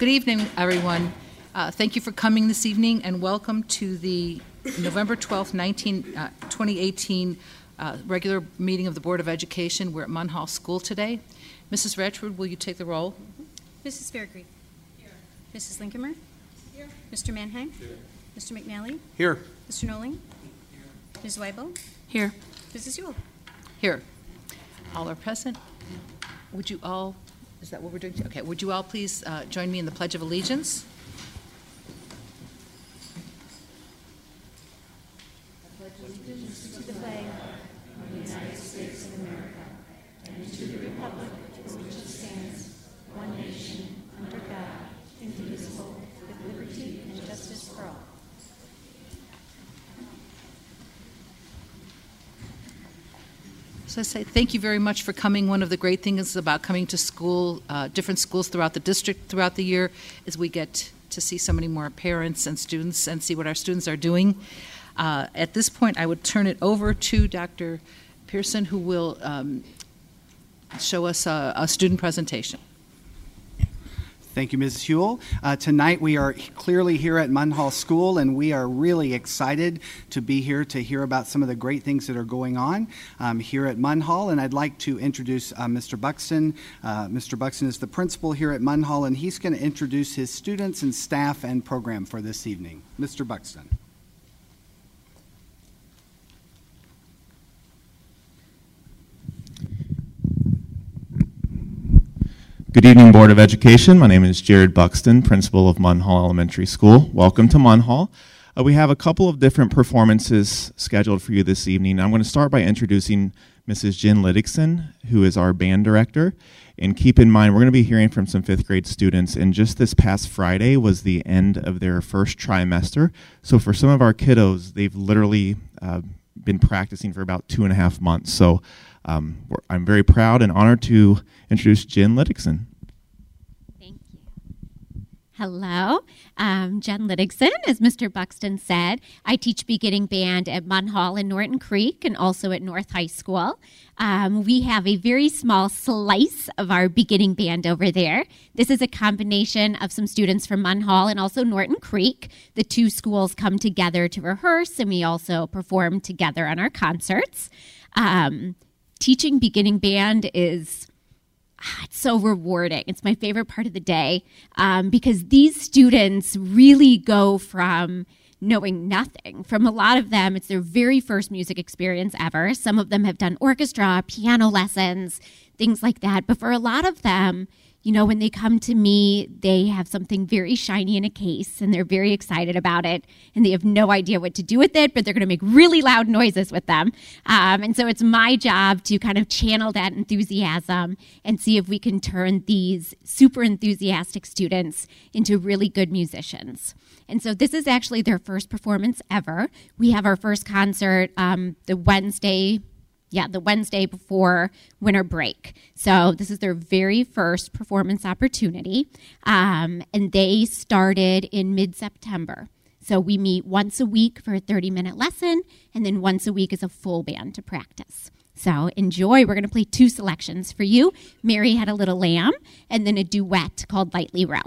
Good evening, everyone. Thank you for coming this evening, and welcome to the November 12th, 2018 regular meeting of the Board of Education. We're at Munn Hall School today. Mrs. Ratchford, will you take the roll? Mrs. Fairgrave. Here. Mrs. Linkemer. Here. Mr. Mannheim. Here. Mr. McNally. Here. Mr. Noling. Here. Ms. Weibel. Here. Mrs. Ewell. Here. All are present. Would you all, is that what we're doing? Okay, would you all please join me in the Pledge of Allegiance? I pledge allegiance To the flag of the United States of America and to the republic for which it stands, one nation, under God, indivisible, with liberty and justice for all. So I say thank you very much for coming. One of the great things about coming to school, different schools throughout the district throughout the year, is we get to see so many more parents and students and see what our students are doing. At this point, I would turn it over to Dr. Pearson, who will show us a student presentation. Thank you, Mrs. Hewell. Tonight we are clearly here at Munn Hall School, and we are really excited to be here to hear about some of the great things that are going on here at Munn Hall. And I'd like to introduce Mr. Buxton. Mr. Buxton is the principal here at Munn Hall, and he's going to introduce his students and staff and program for this evening. Mr. Buxton. Good evening, Board of Education. My name is Jared Buxton, principal of Munn Hall Elementary School. Welcome to Munn Hall. We have a couple of different performances scheduled for you this evening. I'm going to start by introducing Mrs. Jen Liddickson, who is our band director. And keep in mind, we're going to be hearing from some fifth grade students, and just this past Friday was the end of their first trimester. So for some of our kiddos, they've literally been practicing for about 2.5 months. So I'm very proud and honored to introduce Jen Liddickson. Thank you. Hello, Jen Liddickson, as Mr. Buxton said. I teach beginning band at Munn Hall in Norton Creek and also at North High School. We have a very small slice of our beginning band over there. This is a combination of some students from Munn Hall and also Norton Creek. The two schools come together to rehearse, and we also perform together on our concerts. Teaching beginning band is it's so rewarding. It's my favorite part of the day because these students really go from knowing nothing. From a lot of them, it's their very first music experience ever. Some of them have done orchestra, piano lessons, things like that. But for a lot of them, you know, when they come to me, they have something very shiny in a case, and they're very excited about it, and they have no idea what to do with it, but they're going to make really loud noises with them. And so it's my job to kind of channel that enthusiasm and see if we can turn these super enthusiastic students into really good musicians. And so this is actually their first performance ever. We have our first concert the Wednesday before winter break. So this is their very first performance opportunity. And they started in mid-September. So we meet once a week for a 30-minute lesson, and then once a week as a full band to practice. So enjoy. We're going to play 2 selections for you. Mary Had a Little Lamb, and then a duet called Lightly Row.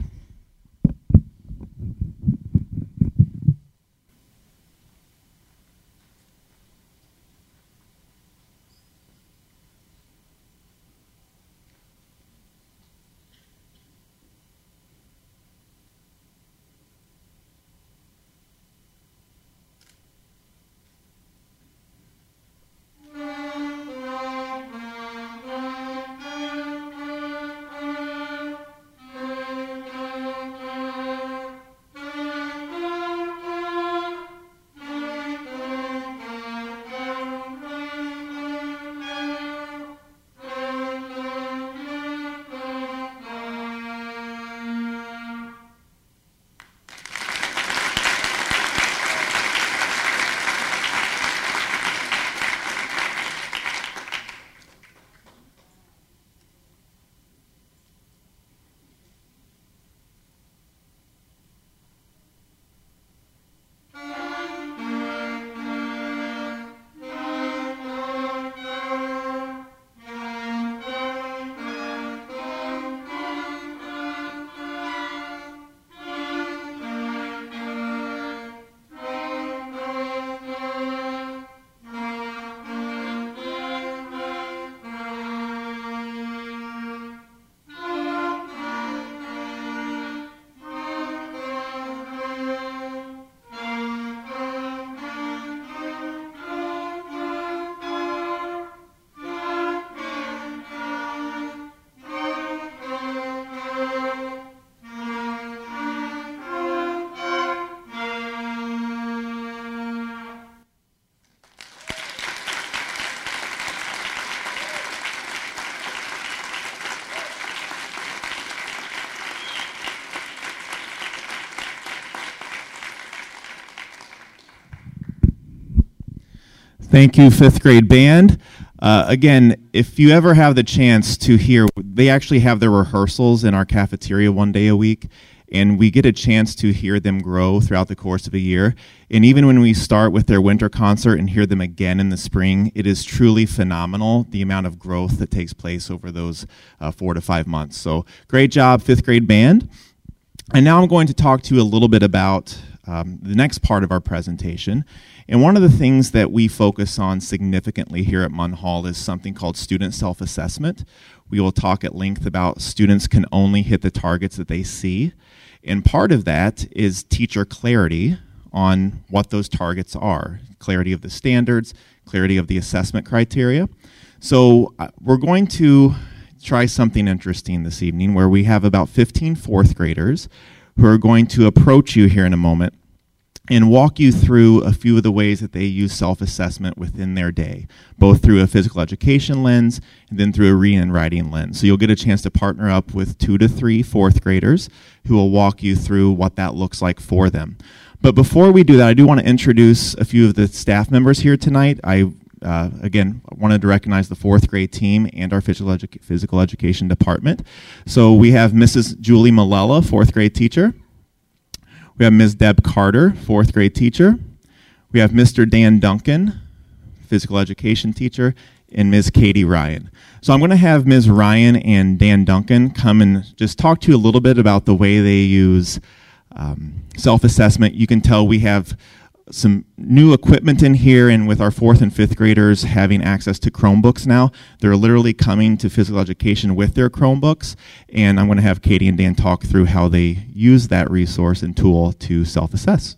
Thank you, fifth grade band. Again, if you ever have the chance to hear, they actually have their rehearsals in our cafeteria one day a week, and we get a chance to hear them grow throughout the course of a year. And even when we start with their winter concert and hear them again in the spring, it is truly phenomenal, the amount of growth that takes place over those 4 to 5 months. So great job, fifth grade band. And now I'm going to talk to you a little bit about the next part of our presentation. And one of the things that we focus on significantly here at Munn Hall is something called student self-assessment. We will talk at length about students can only hit the targets that they see. And part of that is teacher clarity on what those targets are, clarity of the standards, clarity of the assessment criteria. So we're going to try something interesting this evening where we have about 15 fourth graders who are going to approach you here in a moment and walk you through a few of the ways that they use self-assessment within their day, both through a physical education lens and then through a reading and writing lens. So you'll get a chance to partner up with 2 to 3 fourth graders who will walk you through what that looks like for them. But before we do that, I do want to introduce a few of the staff members here tonight. Again, I wanted to recognize the fourth grade team and our physical education department. So we have Mrs. Julie Malella, fourth grade teacher. We have Ms. Deb Carter, fourth grade teacher. We have Mr. Dan Duncan, physical education teacher, and Ms. Katie Ryan. So I'm going to have Ms. Ryan and Dan Duncan come and just talk to you a little bit about the way they use self-assessment. You can tell we have some new equipment in here, and with our fourth and fifth graders having access to Chromebooks now, they're literally coming to physical education with their Chromebooks, and I'm going to have Katie and Dan talk through how they use that resource and tool to self-assess.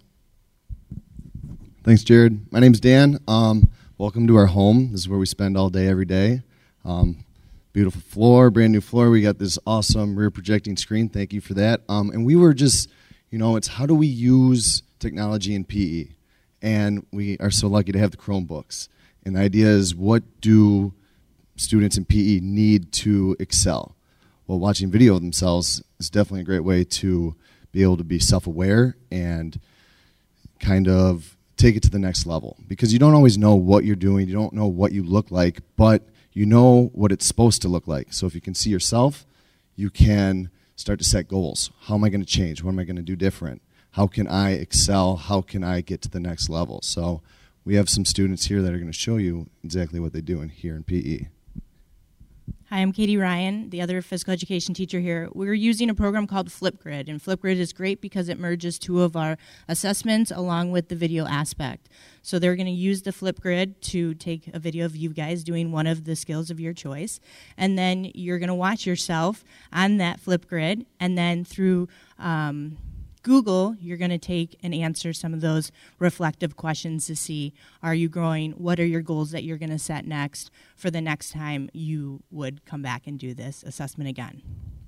Thanks, Jared. My name's Dan. Welcome to our home. This is where we spend all day, every day. Beautiful floor, brand new floor. We got this awesome rear projecting screen. Thank you for that. And we were just, it's how do we use technology in PE? And we are so lucky to have the Chromebooks. And the idea is, what do students in PE need to excel? Well, watching video of themselves is definitely a great way to be able to be self-aware and kind of take it to the next level. Because you don't always know what you're doing, you don't know what you look like, but you know what it's supposed to look like. So if you can see yourself, you can start to set goals. How am I going to change? What am I going to do different? How can I excel? How can I get to the next level? So we have some students here that are going to show you exactly what they do here in PE. Hi, I'm Katie Ryan, the other physical education teacher here. We're using a program called Flipgrid, and Flipgrid is great because it merges 2 of our assessments along with the video aspect. So they're going to use the Flipgrid to take a video of you guys doing one of the skills of your choice, and then you're going to watch yourself on that Flipgrid, and then through Google, you're going to take and answer some of those reflective questions to see, are you growing? What are your goals that you're going to set next for the next time you would come back and do this assessment again?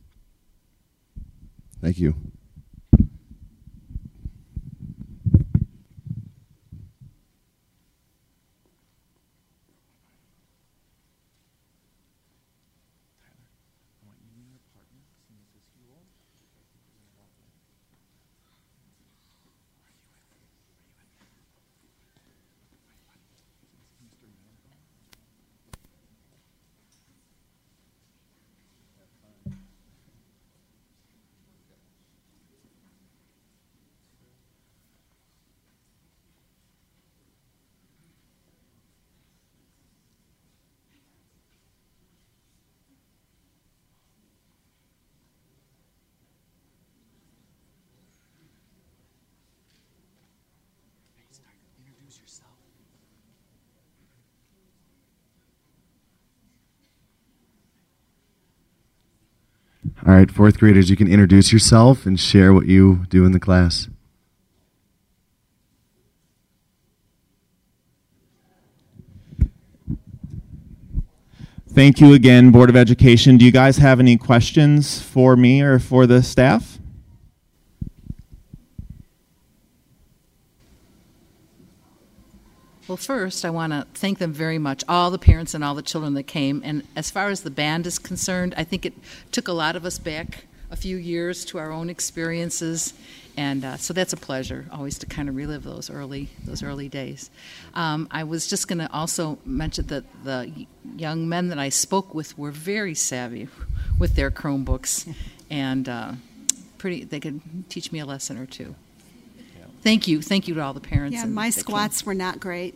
Thank you. All right, fourth graders, you can introduce yourself and share what you do in the class. Thank you again, Board of Education. Do you guys have any questions for me or for the staff? Well, first, I want to thank them very much, all the parents and all the children that came. And as far as the band is concerned, I think it took a lot of us back a few years to our own experiences. And so that's a pleasure, always to kind of relive those early days. I was just going to also mention that the young men that I spoke with were very savvy with their Chromebooks, and they could teach me a lesson or two. Yeah. Thank you to all the parents. Yeah, my squats were not great.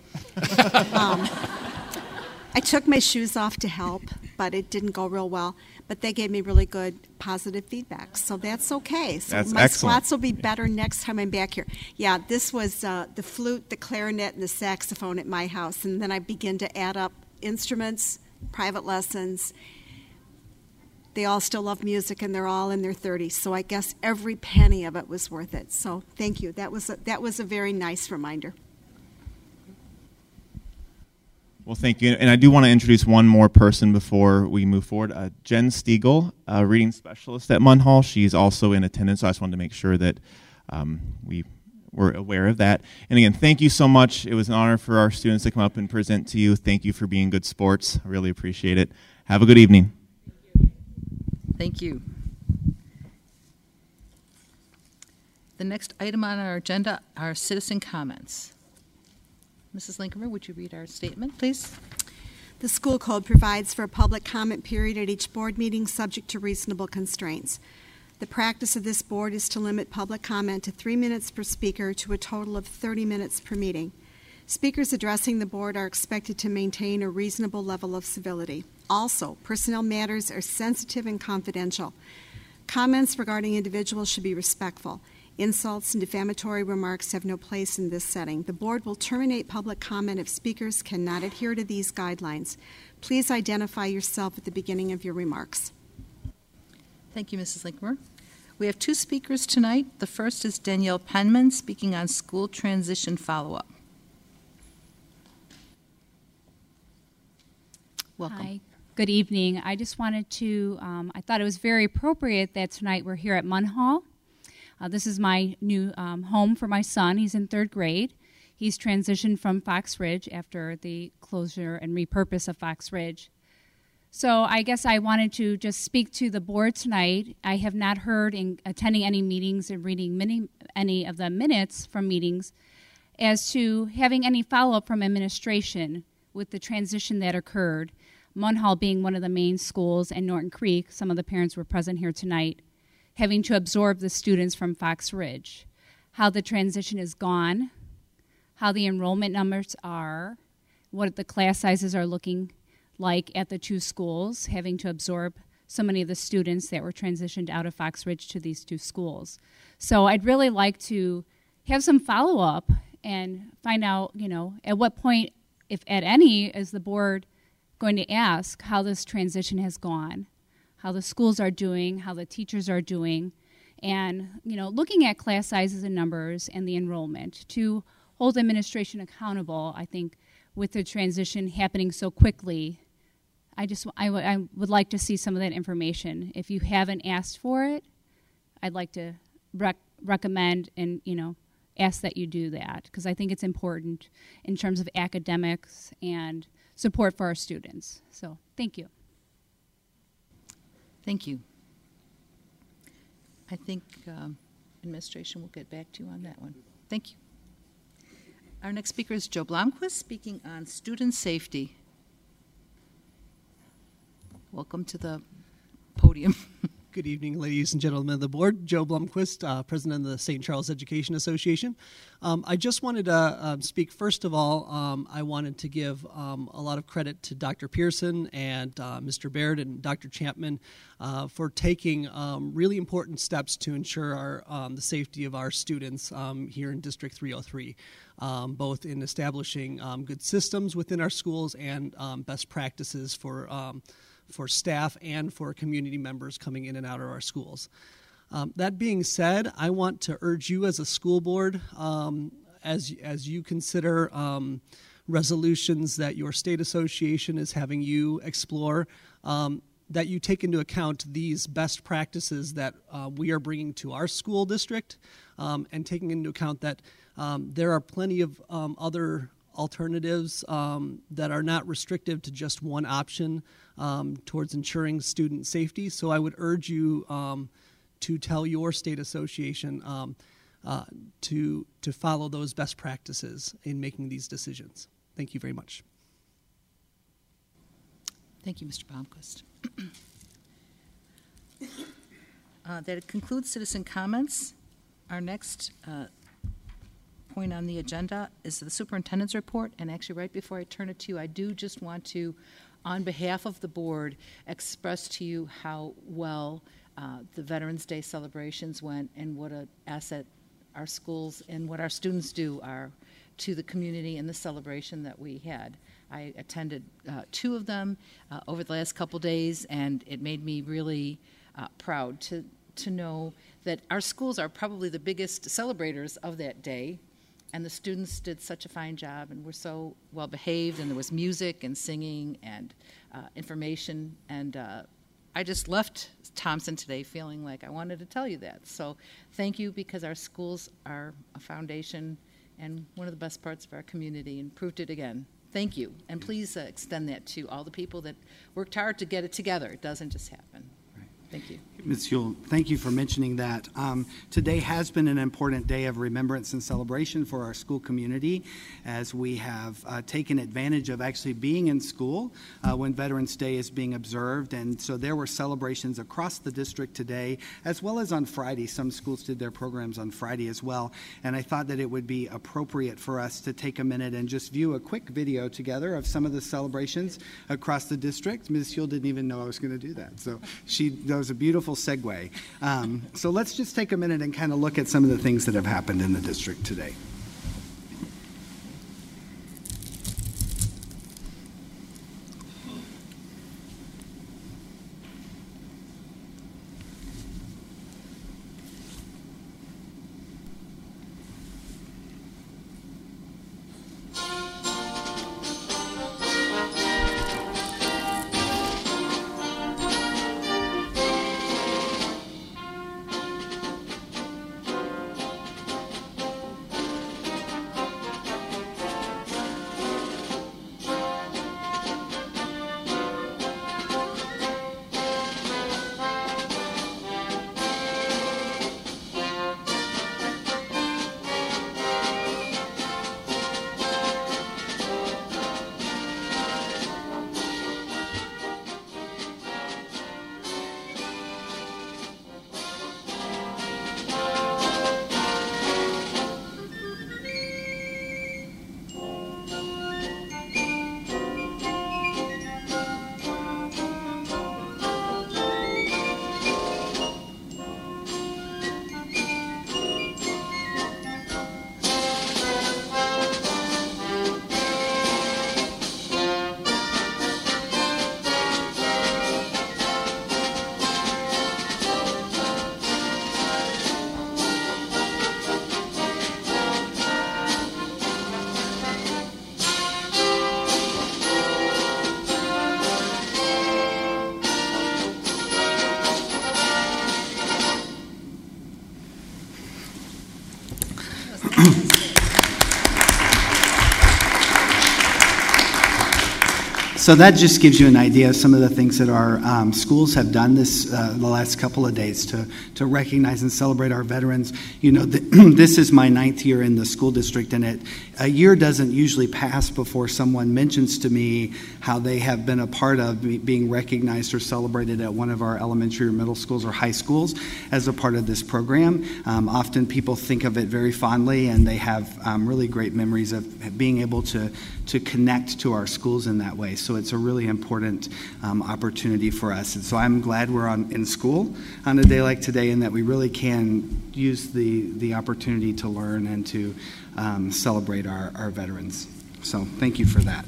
I took my shoes off to help, but it didn't go real well. But they gave me really good positive feedback, so that's okay. So that's my excellent. squats will be better next time I'm back here. Yeah, this was the flute, the clarinet, and the saxophone at my house, and then I begin to add up instruments, private lessons. They all still love music, and they're all in their 30s, so I guess every penny of it was worth it. So thank you. That was a very nice reminder. Well, thank you. And I do want to introduce one more person before we move forward. Jen Stiegel, a reading specialist at Munn Hall. She's also in attendance, so I just wanted to make sure that we were aware of that. And again, thank you so much. It was an honor for our students to come up and present to you. Thank you for being good sports. I really appreciate it. Have a good evening. Thank you. The next item on our agenda are citizen comments. Mrs. Linkemer, would you read our statement, please? The school code provides for a public comment period at each board meeting subject to reasonable constraints. The practice of this board is to limit public comment to 3 minutes per speaker to a total of 30 minutes per meeting. Speakers addressing the board are expected to maintain a reasonable level of civility. Also, personnel matters are sensitive and confidential. Comments regarding individuals should be respectful. Insults and defamatory remarks have no place in this setting. The board will terminate public comment if speakers cannot adhere to these guidelines. Please identify yourself at the beginning of your remarks. Thank you, Mrs. Linkemer. We have 2 speakers tonight. The first is Danielle Penman speaking on school transition follow-up. Welcome. Hi. Good evening. I just wanted to, I thought it was very appropriate that tonight we're here at Munn Hall. This is my new home for my son. He's in 3rd grade. He's transitioned from Fox Ridge after the closure and repurpose of Fox Ridge. So I guess I wanted to just speak to the board tonight. I have not heard in attending any meetings and reading any of the minutes from meetings as to having any follow-up from administration with the transition that occurred. Munn Hall being one of the main schools and Norton Creek, some of the parents were present here tonight, having to absorb the students from Fox Ridge, how the transition is gone, how the enrollment numbers are, what the class sizes are looking like at the 2 schools, having to absorb so many of the students that were transitioned out of Fox Ridge to these 2 schools. So I'd really like to have some follow-up and find out, at what point, if at any, is the board going to ask how this transition has gone, how the schools are doing, how the teachers are doing, and looking at class sizes and numbers and the enrollment to hold administration accountable. I think with the transition happening so quickly, I would like to see some of that information. If you haven't asked for it, I'd like to recommend and ask that you do that, because I think it's important in terms of academics and support for our students. So thank you. Thank you. I think administration will get back to you on that one. Thank you. Our next speaker is Joe Blomquist speaking on student safety. Welcome to the podium. Good evening, ladies and gentlemen of the board. Joe Blomquist, president of the St. Charles Education Association. I just wanted to speak, first of all, I wanted to give a lot of credit to Dr. Pearson and Mr. Baird and Dr. Chapman for taking really important steps to ensure the safety of our students here in District 303, both in establishing good systems within our schools and best practices for staff and for community members coming in and out of our schools. That being said, I want to urge you as a school board, as you consider resolutions that your state association is having you explore, that you take into account these best practices that we are bringing to our school district, and taking into account that there are plenty of other alternatives that are not restrictive to just one option towards ensuring student safety. So I would urge you to tell your state association to follow those best practices in making these decisions. Thank you very much. Thank you, Mr. Blomquist. That concludes citizen comments. Our next point on the agenda is the superintendent's report. And actually, right before I turn it to you, I do just want to, on behalf of the board, express to you how well the Veterans Day celebrations went and what an asset our schools and what our students do are to the community and the celebration that we had. I attended 2 of them over the last couple days, and it made me really proud to know that our schools are probably the biggest celebrators of that day, and the students did such a fine job and were so well behaved, and there was music and singing and information, and I just left Thompson today feeling like I wanted to tell you that. So thank you, because our schools are a foundation and one of the best parts of our community, and proved it again. Thank you, and please extend that to all the people that worked hard to get it together. It doesn't just happen. Right. Thank you. Ms. Huell, thank you for mentioning that. Today has been an important day of remembrance and celebration for our school community, as we have taken advantage of actually being in school when Veterans Day is being observed. And so there were celebrations across the district today, as well as on Friday. Some schools did their programs on Friday as well. And I thought that it would be appropriate for us to take a minute and just view a quick video together of some of the celebrations across the district. Ms. Huell didn't even know I was going to do that. So that was a beautiful segue. So let's just take a minute and kind of look at some of the things that have happened in the district today. So that just gives you an idea of some of the things that our schools have done the last couple of days to recognize and celebrate our veterans. You know, this is my 9th year in the school district, and a year doesn't usually pass before someone mentions to me how they have been a part of being recognized or celebrated at one of our elementary or middle schools or high schools as a part of this program. Often people think of it very fondly, and they have really great memories of being able to connect to our schools in that way. So it's a really important opportunity for us. And so I'm glad we're in school on a day like today, and that we really can use the opportunity to learn and to celebrate our veterans. So thank you for that.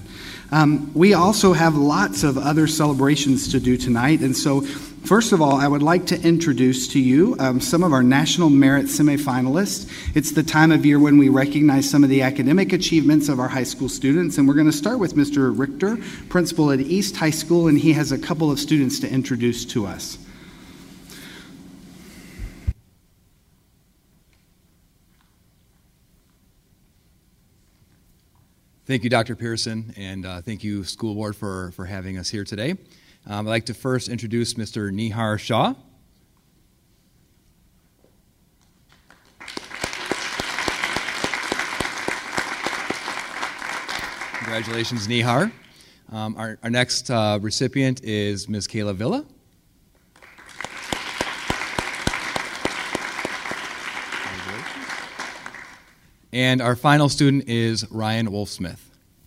We also have lots of other celebrations to do tonight. And so first of all, I would like to introduce to you some of our National Merit semifinalists. It's the time of year when we recognize some of the academic achievements of our high school students. And we're going to start with Mr. Richter, principal at East High School, and he has a couple of students to introduce to us. Thank you, Dr. Pearson, and thank you, School Board, for having us here today. I'd like to first introduce Mr. Nihar Shah. Congratulations, Nihar. Our next recipient is Ms. Kayla Villa. And our final student is Ryan Wolfsmith.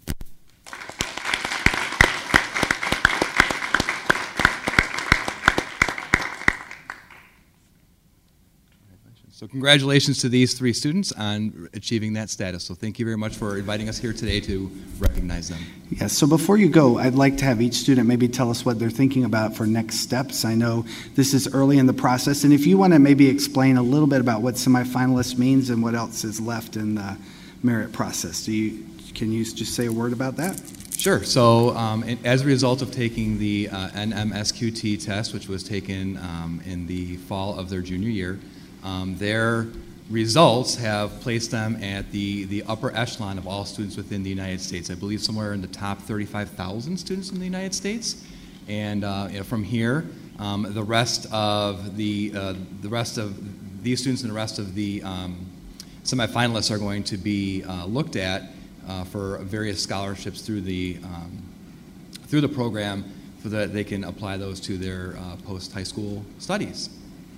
So congratulations to these three students on achieving that status. So thank you very much for inviting us here today to recognize them. Yes, so before you go, I'd like to have each student maybe tell us what they're thinking about for next steps. I know this is early in the process, and if you want to maybe explain a little bit about what semifinalist means and what else is left in the merit process. Can you just say a word about that? Sure. So as a result of taking the NMSQT test, which was taken in the fall of their junior year, their results have placed them at the upper echelon of all students within the United States. I believe somewhere in the top 35,000 students in the United States. And from here, the rest of these students and the rest of the semifinalists are going to be looked at for various scholarships through the program, so that they can apply those to their post-high school studies.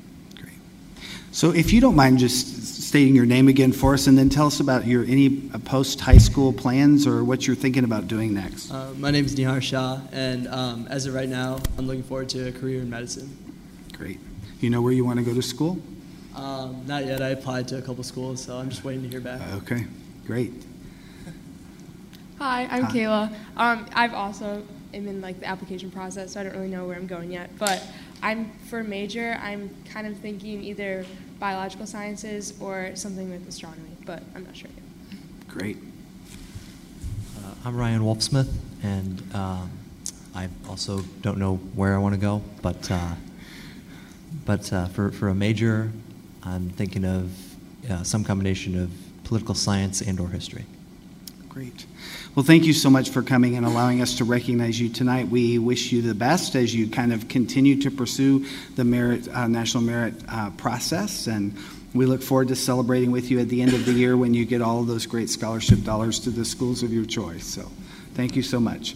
So if you don't mind just stating your name again for us, and then tell us about any post-high school plans or what you're thinking about doing next. My name is Nihar Shah, and as of right now, I'm looking forward to a career in medicine. Great. You know where you want to go to school? Not yet. I applied to a couple schools, so I'm just waiting to hear back. Okay, great. Hi, I'm Kayla. I've also am in the application process, so I don't really know where I'm going yet. But for major, I'm kind of thinking either biological sciences or something with astronomy, but I'm not sure yet. Great. I'm Ryan Wolfsmith, and I also don't know where I want to go, but for a major, I'm thinking of some combination of political science and or history. Great. Well, thank you so much for coming and allowing us to recognize you tonight. We wish you the best as you kind of continue to pursue the national merit process, and we look forward to celebrating with you at the end of the year when you get all of those great scholarship dollars to the schools of your choice. So thank you so much.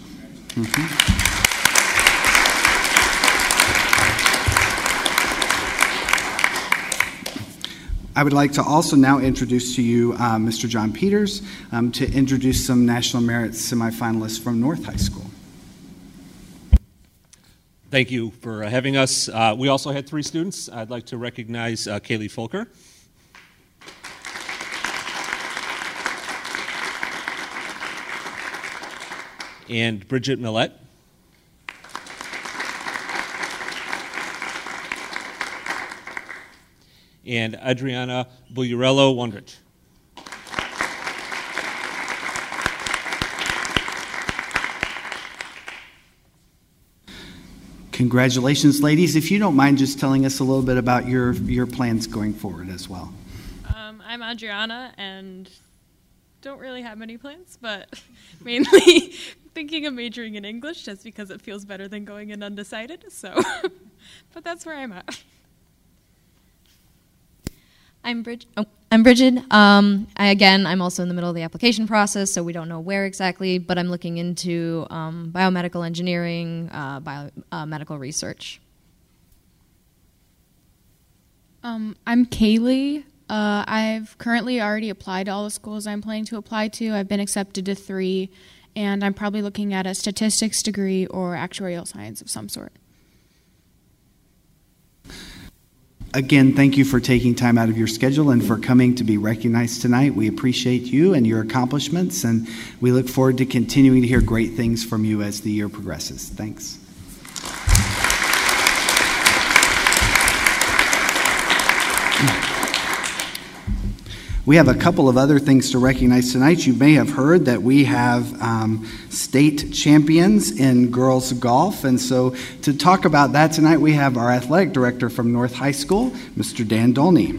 I would like to also now introduce to you Mr. John Peters to introduce some National Merit semifinalists from North High School. Thank you for having us. We also had three students. I'd like to recognize Kaylee Folker. And Bridget Millette. And Adriana Bullarello-Wondrich. Congratulations, ladies. If you don't mind just telling us a little bit about your plans going forward as well. I'm Adriana and don't really have many plans, but mainly thinking of majoring in English just because it feels better than going in undecided. So, but that's where I'm at. I'm Bridget. I'm also in the middle of the application process, so we don't know where exactly, but I'm looking into biomedical engineering, medical research. I'm Kaylee. I've currently already applied to all the schools I'm planning to apply to. I've been accepted to 3, and I'm probably looking at a statistics degree or actuarial science of some sort. Again, thank you for taking time out of your schedule and for coming to be recognized tonight. We appreciate you and your accomplishments, and we look forward to continuing to hear great things from you as the year progresses. Thanks. We have a couple of other things to recognize tonight. You may have heard that we have state champions in girls golf. And so to talk about that tonight, we have our athletic director from North High School, Mr. Dan Dolney.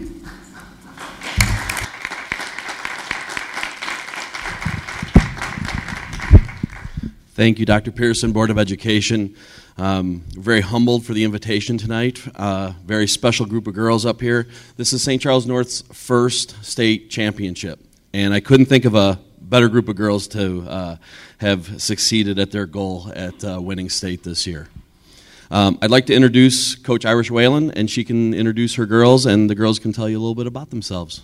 Thank you, Dr. Pearson, Board of Education. Very humbled for the invitation tonight. Very special group of girls up here. This is St. Charles North's first state championship, and I couldn't think of a better group of girls to have succeeded at their goal at winning state this year. I'd like to introduce Coach Irish Whalen, and she can introduce her girls, and the girls can tell you a little bit about themselves.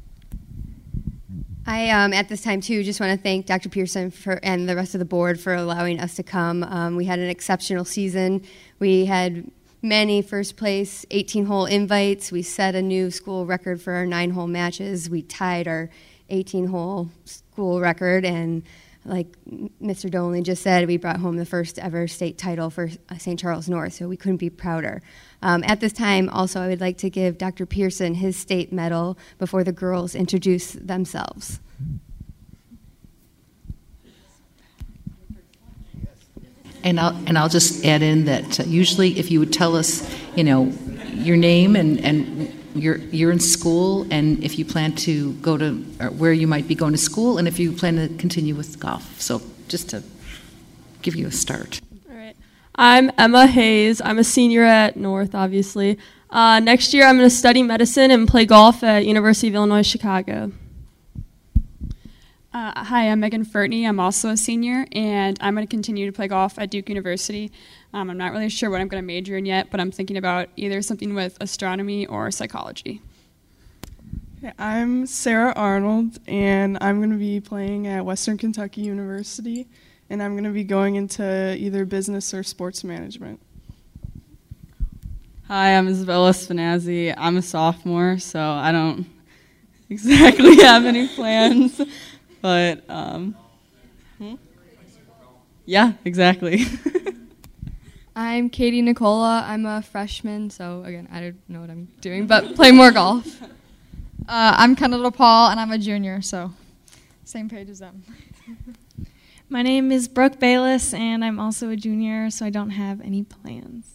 I, at this time, too, just want to thank Dr. Pearson and the rest of the board for allowing us to come. We had an exceptional season. We had many first-place 18-hole invites. We set a new school record for our 9-hole matches. We tied our 18-hole school record, and like Mr. Dolan just said, we brought home the first ever state title for St. Charles North, so we couldn't be prouder. At this time, also, I would like to give Dr. Pearson his state medal before the girls introduce themselves. And I'll just add in that usually if you would tell us, your name and you're in school, and if you plan to go to where you might be going to school, and if you plan to continue with golf. So just to give you a start. All right. I'm Emma Hayes. I'm a senior at North, obviously. Next year I'm going to study medicine and play golf at University of Illinois Chicago. Hi, I'm Megan Fertney. I'm also a senior, and I'm going to continue to play golf at Duke University. I'm not really sure what I'm going to major in yet, but I'm thinking about either something with astronomy or psychology. I'm Sarah Arnold, and I'm going to be playing at Western Kentucky University, and I'm going to be going into either business or sports management. Hi, I'm Isabella Spinazzi. I'm a sophomore, so I don't exactly have any plans. But, yeah, exactly. I'm Katie Nicola. I'm a freshman, so again, I don't know what I'm doing, but play more golf. I'm Kendall Paul, and I'm a junior, so same page as them. My name is Brooke Bayless, and I'm also a junior, so I don't have any plans.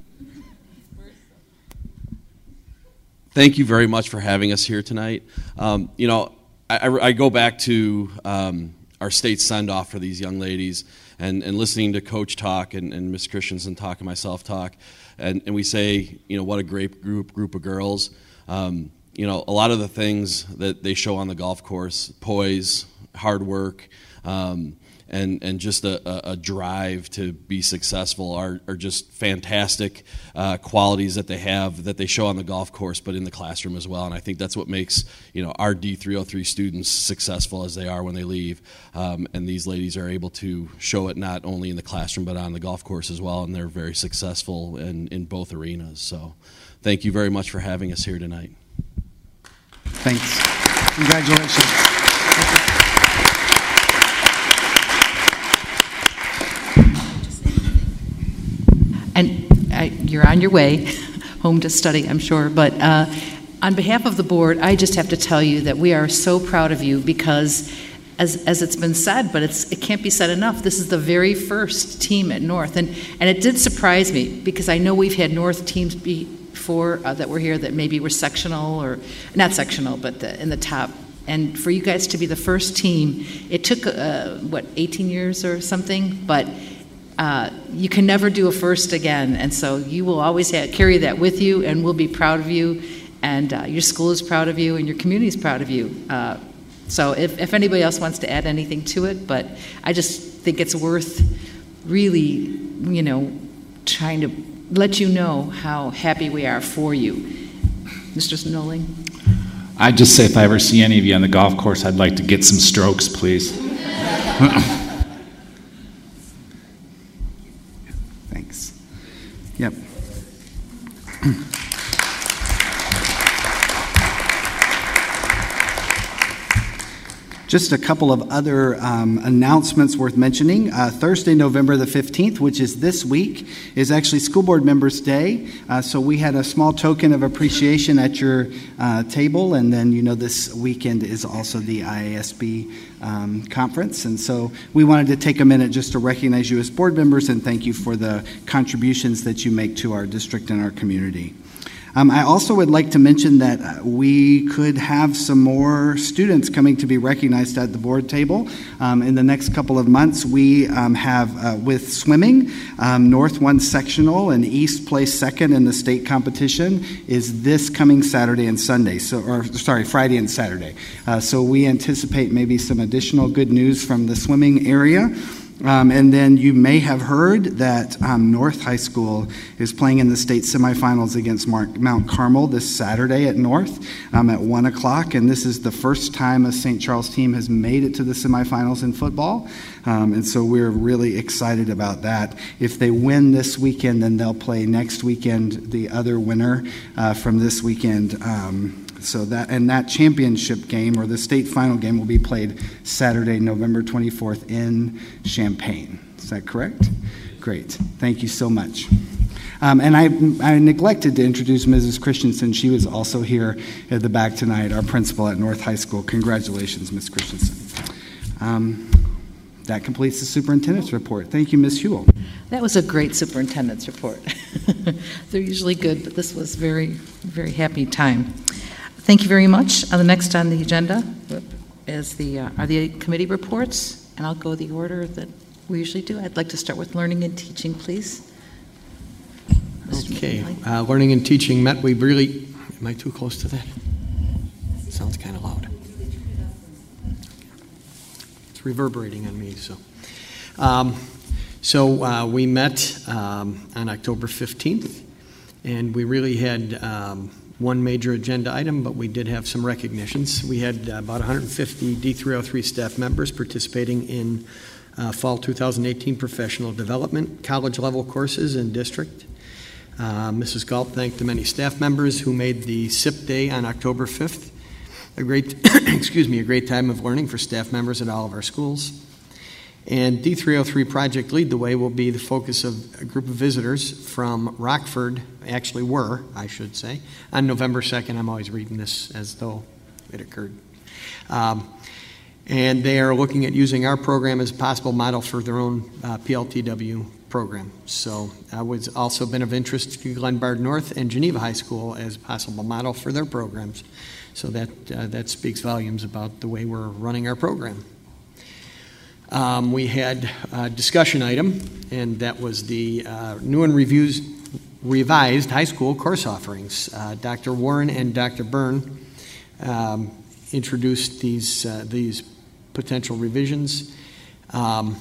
Thank you very much for having us here tonight. I go back to our state send-off for these young ladies and listening to Coach talk and Ms. Christensen talk and myself talk, and we say, what a great group of girls. A lot of the things that they show on the golf course, poise, hard work, and just a drive to be successful are just fantastic qualities that they have, that they show on the golf course, but in the classroom as well. And I think that's what makes our D303 students successful as they are when they leave. And these ladies are able to show it not only in the classroom but on the golf course as well, and they're very successful in both arenas. So thank you very much for having us here tonight. Thanks. Congratulations. And you're on your way home to study, I'm sure. But on behalf of the board, I just have to tell you that we are so proud of you because, as it's been said, but it can't be said enough, this is the very first team at North. And it did surprise me because I know we've had North teams before that were here that maybe were sectional, or not sectional, but in the top. And for you guys to be the first team, it took, 18 years or something, but you can never do a first again, and so you will always carry that with you, and we'll be proud of you, and your school is proud of you, and your community is proud of you. So if anybody else wants to add anything to it, but I just think it's worth really, trying to let you know how happy we are for you. Mr. Snolling? I'd just say if I ever see any of you on the golf course, I'd like to get some strokes, please. Thanks. Yep. Just a couple of other announcements worth mentioning. Thursday, November the 15th, which is this week, is actually School Board Members' Day. So we had a small token of appreciation at your table, and then this weekend is also the IASB conference. And so we wanted to take a minute just to recognize you as board members and thank you for the contributions that you make to our district and our community. I also would like to mention that we could have some more students coming to be recognized at the board table. In the next couple of months, we have, with swimming, North won sectional and East placed second in the state competition is this coming Saturday and Sunday, Friday and Saturday. So we anticipate maybe some additional good news from the swimming area. And then you may have heard that North High School is playing in the state semifinals against Mount Carmel this Saturday at North at 1 o'clock. And this is the first time a St. Charles team has made it to the semifinals in football. And so we're really excited about that. If they win this weekend, then they'll play next weekend the other winner from this weekend. So that championship game, or the state final game, will be played Saturday, November 24th in Champaign. Is that correct? Great. Thank you so much. And I neglected to introduce Mrs. Christensen. She was also here at the back tonight, our principal at North High School. Congratulations, Ms. Christensen. That completes the superintendent's report. Thank you, Ms. Huell. That was a great superintendent's report. They're usually good, but this was very, very happy time. Thank you very much. The next on the agenda is are the committee reports, and I'll go the order that we usually do. I'd like to start with learning and teaching, please. Okay, learning and teaching met. We really, am I too close to that? Sounds kind of loud. It's reverberating on me, so. We met on October 15th, and we really had one major agenda item, but we did have some recognitions. We had about 150 D303 staff members participating in fall 2018 professional development, college-level courses in district. Mrs. Galt thanked the many staff members who made the SIP Day on October 5th a great time of learning for staff members at all of our schools. And D303 Project Lead the Way will be the focus of a group of visitors from Rockford, actually were, I should say, on November 2nd. I'm always reading this as though it occurred. And they are looking at using our program as a possible model for their own PLTW program. So it was also been of interest to Glenbard North and Geneva High School as a possible model for their programs. So that speaks volumes about the way we're running our program. We had a discussion item, and that was the new and revised high school course offerings. Dr. Warren and Dr. Byrne introduced these potential revisions, and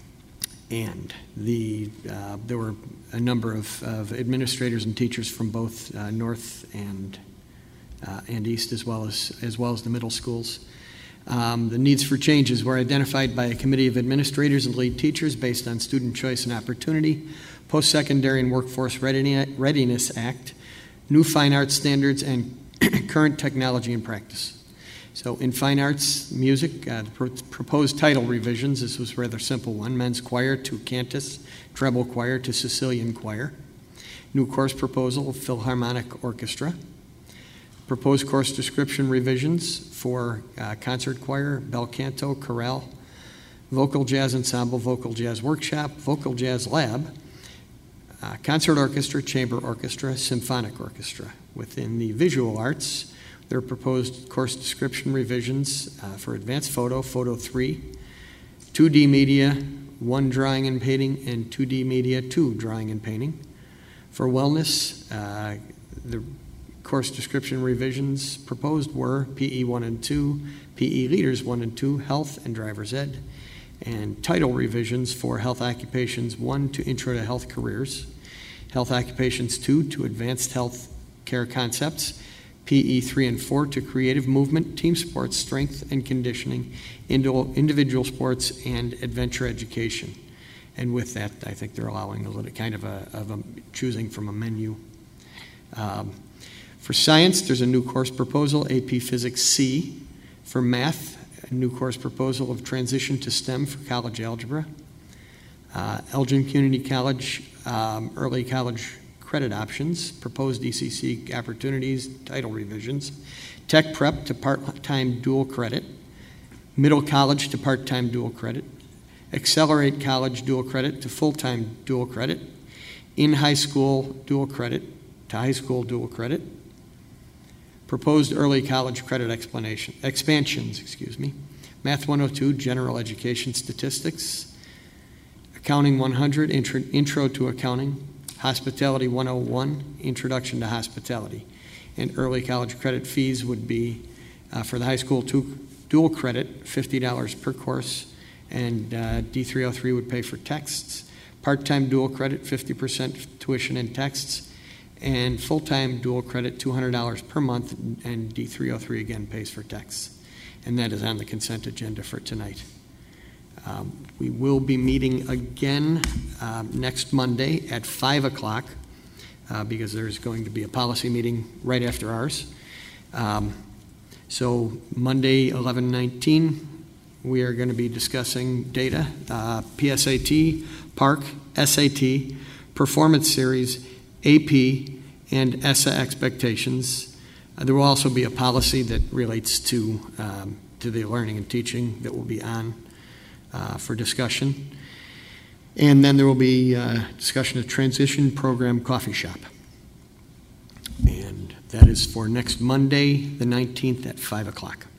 there were a number of administrators and teachers from both North and East, as well as the middle schools. The needs for changes were identified by a committee of administrators and lead teachers based on Student Choice and Opportunity, Post-Secondary and Workforce Readiness Act, new fine arts standards, and current technology and practice. So in fine arts, music, the proposed title revisions, this was a rather simple one, men's choir to cantus, treble choir to Sicilian choir. New course proposal, Philharmonic Orchestra. Proposed course description revisions for concert choir, bel canto, chorale, vocal jazz ensemble, vocal jazz workshop, vocal jazz lab, concert orchestra, chamber orchestra, symphonic orchestra. Within the visual arts, there are proposed course description revisions for advanced photo, photo 3, 2D media, 1 drawing and painting, and 2D media, 2 drawing and painting. For wellness, the course description revisions proposed were PE 1 and 2, PE Leaders 1 and 2, Health and Driver's Ed, and title revisions for Health Occupations 1 to Intro to Health Careers, Health Occupations 2 to Advanced Health Care Concepts, PE 3 and 4 to Creative Movement, Team Sports, Strength and Conditioning, Individual Sports, and Adventure Education. And with that, I think they're allowing a little kind of a choosing from a menu. For science, there's a new course proposal, AP Physics C. For math, a new course proposal of Transition to STEM for college algebra. Elgin Community College, early college credit options, proposed ECC opportunities, title revisions. Tech prep to part-time dual credit. Middle college to part-time dual credit. Accelerate college dual credit to full-time dual credit. In high school dual credit. to high school dual credit. Proposed early college credit expansions, Math 102, general education statistics. Accounting 100, intro to accounting. Hospitality 101, introduction to hospitality. And early college credit fees would be for the high school dual credit, $50 per course, and D303 would pay for texts. Part-time dual credit, 50% tuition and texts. And full-time dual credit, $200 per month, and D303 again pays for texts. And that is on the consent agenda for tonight. We will be meeting again next Monday at 5 o'clock because there's going to be a policy meeting right after ours. So Monday, 11/19, we are going to be discussing data, PSAT, PARC, SAT, performance series, AP, and ESSA expectations. There will also be a policy that relates to the learning and teaching that will be on for discussion. And then there will be discussion of transition program coffee shop. And that is for next Monday, the 19th at 5 o'clock.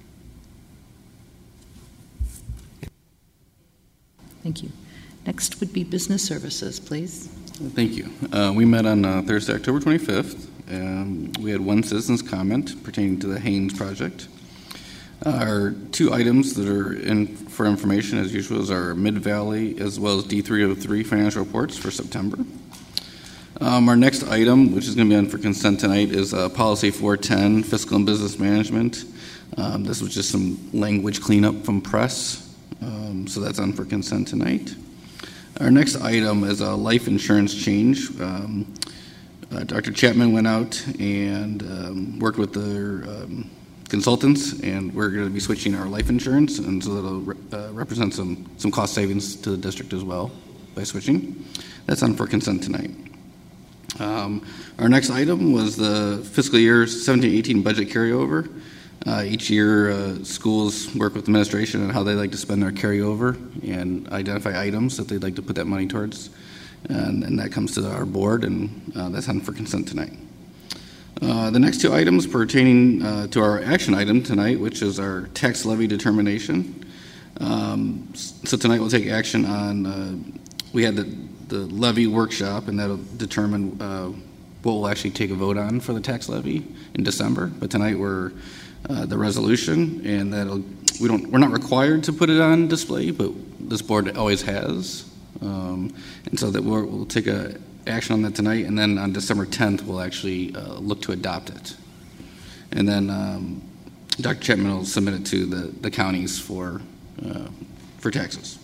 Thank you. Next would be business services, please. Thank you. We met on Thursday, October 25th, and we had one citizen's comment pertaining to the Haynes project. Our two items that are in for information, as usual, is our Mid-Valley as well as D303 financial reports for September. Our next item, which is going to be on for consent tonight, is Policy 410, Fiscal and Business Management. This was just some language cleanup from press, so that's on for consent tonight. Our next item is a life insurance change. Dr. Chapman went out and worked with their consultants, and we're going to be switching our life insurance, and so that'll represent some cost savings to the district as well by switching. That's on for consent tonight. Our next item was the fiscal year 17-18 budget carryover. Each year, schools work with administration on how they like to spend their carryover and identify items that they'd like to put that money towards. And that comes to our board, and that's on for consent tonight. The next two items pertaining to our action item tonight, which is our tax levy determination. So tonight we'll take action on, we had the levy workshop, and that'll determine what we'll actually take a vote on for the tax levy in December. But tonight we're the resolution, and we're not required to put it on display, but this board always has. And so that we'll take action on that tonight, and then on December 10th we'll actually look to adopt it. And then Dr. Chapman will submit it to the counties for taxes.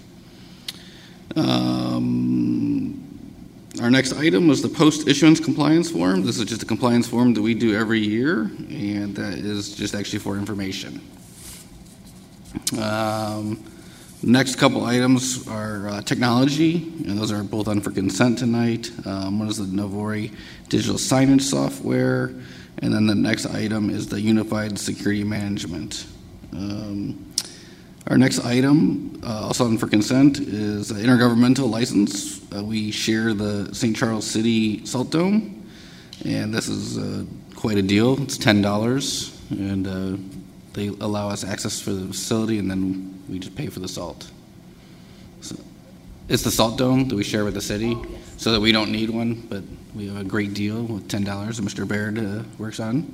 Our next item was the post-issuance compliance form. This is just a compliance form that we do every year, and that is just actually for information. Next couple items are technology, and those are both on for consent tonight. One is the Novori digital signage software, and then the next item is the unified security management. Our next item, also on for consent, is an intergovernmental license. We share the St. Charles City Salt Dome, and this is quite a deal. It's $10, and they allow us access for the facility, and then we just pay for the salt. So it's the Salt Dome that we share with the city, so that we don't need one, but we have a great deal with $10 that Mr. Baird works on.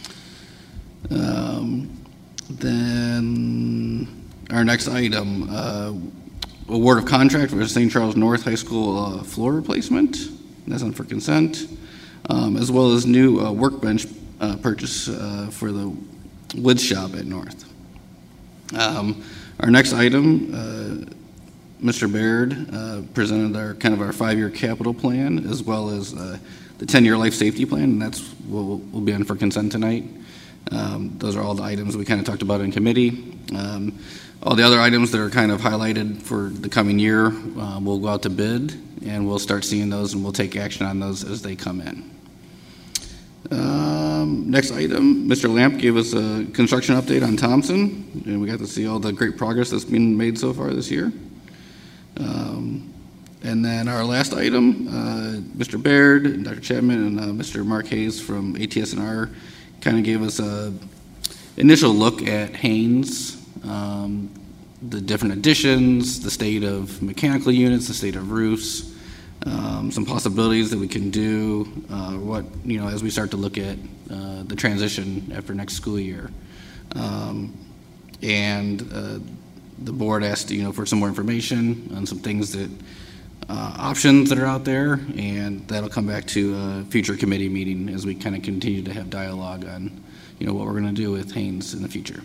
Then our next item, award of contract for St. Charles North High School floor replacement. That's on for consent, as well as new workbench purchase for the wood shop at North. Our next item, Mr. Baird presented our 5-year capital plan, as well as the 10-year life safety plan, and that's what will be on for consent tonight. Those are all the items we kind of talked about in committee. All the other items that are kind of highlighted for the coming year, we'll go out to bid, and we'll start seeing those, and we'll take action on those as they come in. Next item, Mr. Lamp gave us a construction update on Thompson, and we got to see all the great progress that's been made so far this year. And then our last item, Mr. Baird, and Dr. Chapman, and Mr. Mark Hayes from ATS&R kind of gave us a initial look at Haynes, the different additions, the state of mechanical units, the state of roofs, some possibilities that we can do, as we start to look at the transition after next school year. The board asked, for some more information on some things that options that are out there, and that'll come back to a future committee meeting as we kind of continue to have dialogue on, what we're going to do with Haynes in the future.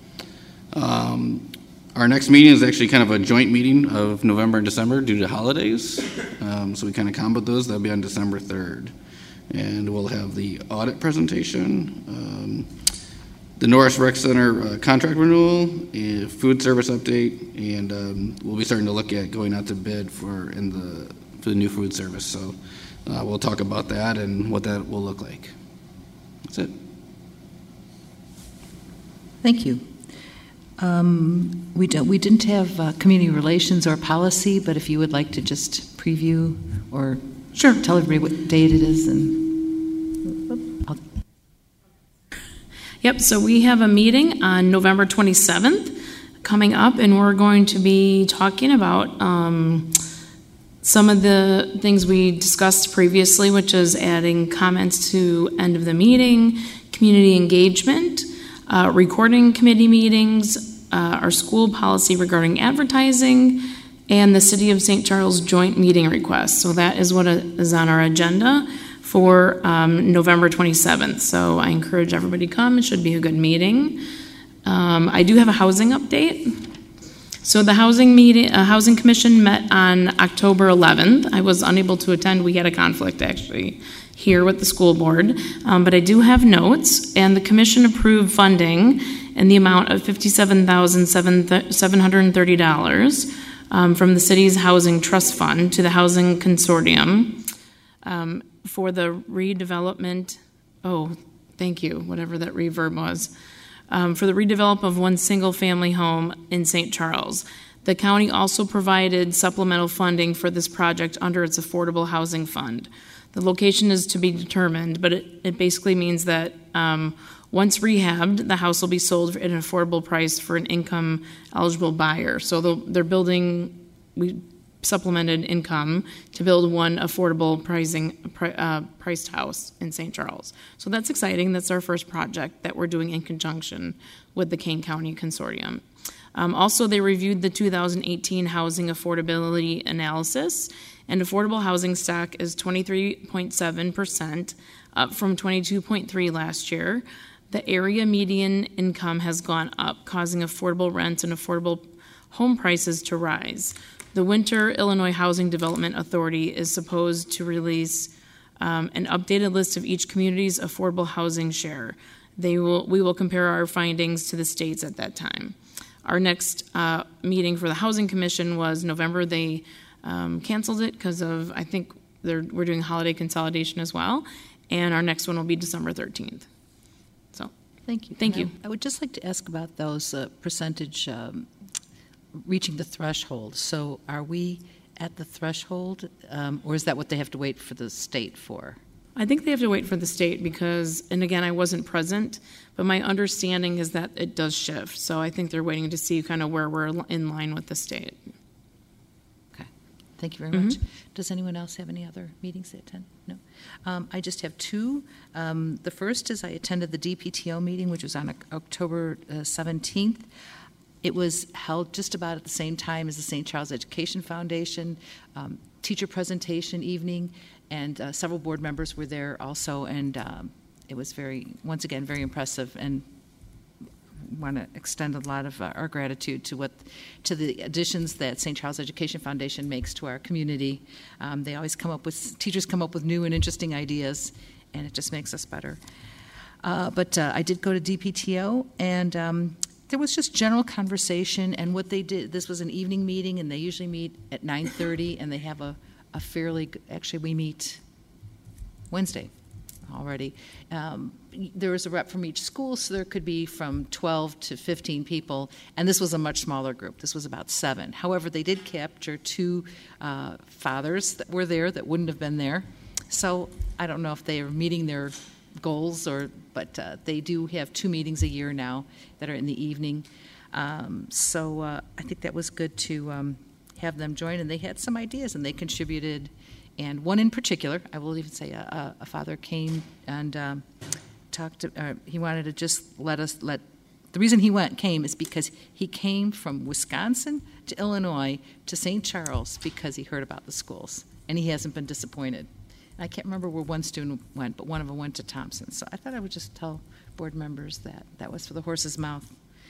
Our next meeting is actually kind of a joint meeting of November and December due to holidays, so we kind of combo those. That'll be on December 3rd, and we'll have the audit presentation, the Norris Rec Center contract renewal, food service update, and we'll be starting to look at going out to bid for the new food service. So we'll talk about that and what that will look like. That's it. Thank you. We didn't have community relations or policy, but if you would like to just preview or tell everybody what date it is and. Yep, so we have a meeting on November 27th coming up, and we're going to be talking about some of the things we discussed previously, which is adding comments to end of the meeting, community engagement, recording committee meetings, our school policy regarding advertising, and the City of St. Charles joint meeting request. So that is what is on our agenda for November 27th. So I encourage everybody to come. It should be a good meeting. I do have a housing update. So the Housing Commission met on October 11th. I was unable to attend. We had a conflict actually here with the school board, but I do have notes, and the commission approved funding in the amount of $57,730 from the city's housing trust fund to the housing consortium for the redevelopment, thank you, whatever that reverb was, for the redevelopment of one single-family home in St. Charles. The county also provided supplemental funding for this project under its Affordable Housing Fund. The location is to be determined, but it basically means that once rehabbed, the house will be sold at an affordable price for an income-eligible buyer. So they're building, we supplemented income to build one affordable priced house in St. Charles. So that's exciting. That's our first project that we're doing in conjunction with the Kane County Consortium. Also, they reviewed the 2018 housing affordability analysis, and affordable housing stock is 23.7%, up from 22.3% last year. The area median income has gone up, causing affordable rents and affordable home prices to rise. The Winter Illinois Housing Development Authority is supposed to release an updated list of each community's affordable housing share. We will compare our findings to the states at that time. Our next meeting for the Housing Commission was November. They canceled it because of, I think, we're doing holiday consolidation as well. And our next one will be December 13th. So, thank you. Thank you. I would just like to ask about those percentage reaching the threshold. So are we at the threshold, or is that what they have to wait for the state for? I think they have to wait for the state because, and again, I wasn't present, but my understanding is that it does shift. So I think they're waiting to see kind of where we're in line with the state. Okay. Thank you very much. Does anyone else have any other meetings they attend? No. I just have two. The first is I attended the DPTO meeting, which was on October 17th. It was held just about at the same time as the St. Charles Education Foundation teacher presentation evening, and several board members were there also, and it was once again, very impressive, and want to extend a lot of our gratitude to the additions that St. Charles Education Foundation makes to our community. They always teachers come up with new and interesting ideas, and it just makes us better. But I did go to DPTO, and there was just general conversation, and what they did, this was an evening meeting, and they usually meet at 9:30, and they have a fairly, actually we meet Wednesday already. There was a rep from each school, so there could be from 12 to 15 people, and this was a much smaller group. This was about 7. However, they did capture 2 fathers that were there that wouldn't have been there. So I don't know if they are meeting their goals, but they do have 2 meetings a year now that are in the evening. So I think that was good to have them join, and they had some ideas, and they contributed. And one in particular, I will even say a father came and talked to, he wanted to just the reason he came is because he came from Wisconsin to Illinois to St. Charles because he heard about the schools, and he hasn't been disappointed. I can't remember where one student went, but one of them went to Thompson. So I thought I would just tell board members that that was for the horse's mouth.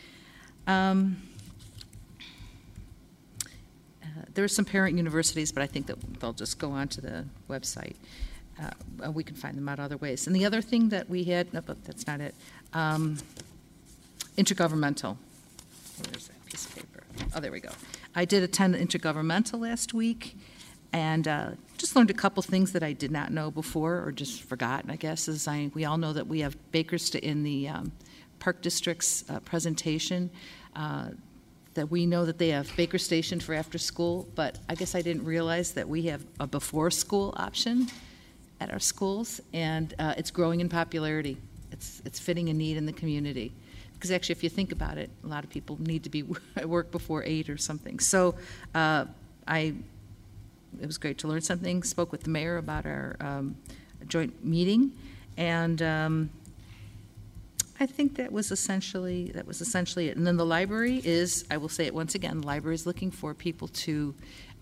There are some parent universities, but I think that they'll just go onto the website. We can find them out other ways. And the other thing that we had, no, but that's not it, intergovernmental. Where's that piece of paper? Oh, there we go. I did attend intergovernmental last week, and just learned a couple things that I did not know before, or just forgotten, I guess. We all know that we have Bakersfield in the Park District's presentation, that we know that they have Baker Station for after school, but I guess I didn't realize that we have a before school option at our schools, and it's growing in popularity. It's fitting a need in the community. Because actually, if you think about it, a lot of people need to be at work before 8 or something. So it was great to learn something, spoke with the mayor about our joint meeting, and I think that was essentially it. And then the library is, I will say it once again, the library is looking for people to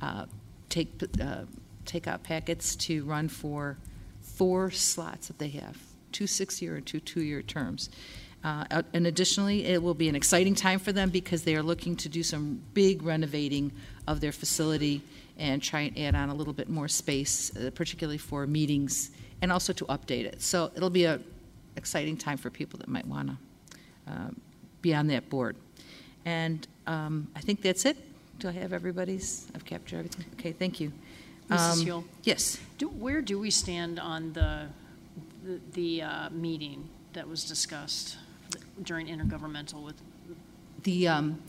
take out packets to run for 4 slots that they have, 2 6-year and 2 2-year terms. And additionally, it will be an exciting time for them because they are looking to do some big renovating of their facility and try and add on a little bit more space, particularly for meetings, and also to update it. So it'll be an exciting time for people that might want to be on that board. And I think that's it. Do I have everybody's? I've captured everything. Okay, thank you. Mrs. Huell? Yes. Where do we stand on the meeting that was discussed during intergovernmental with the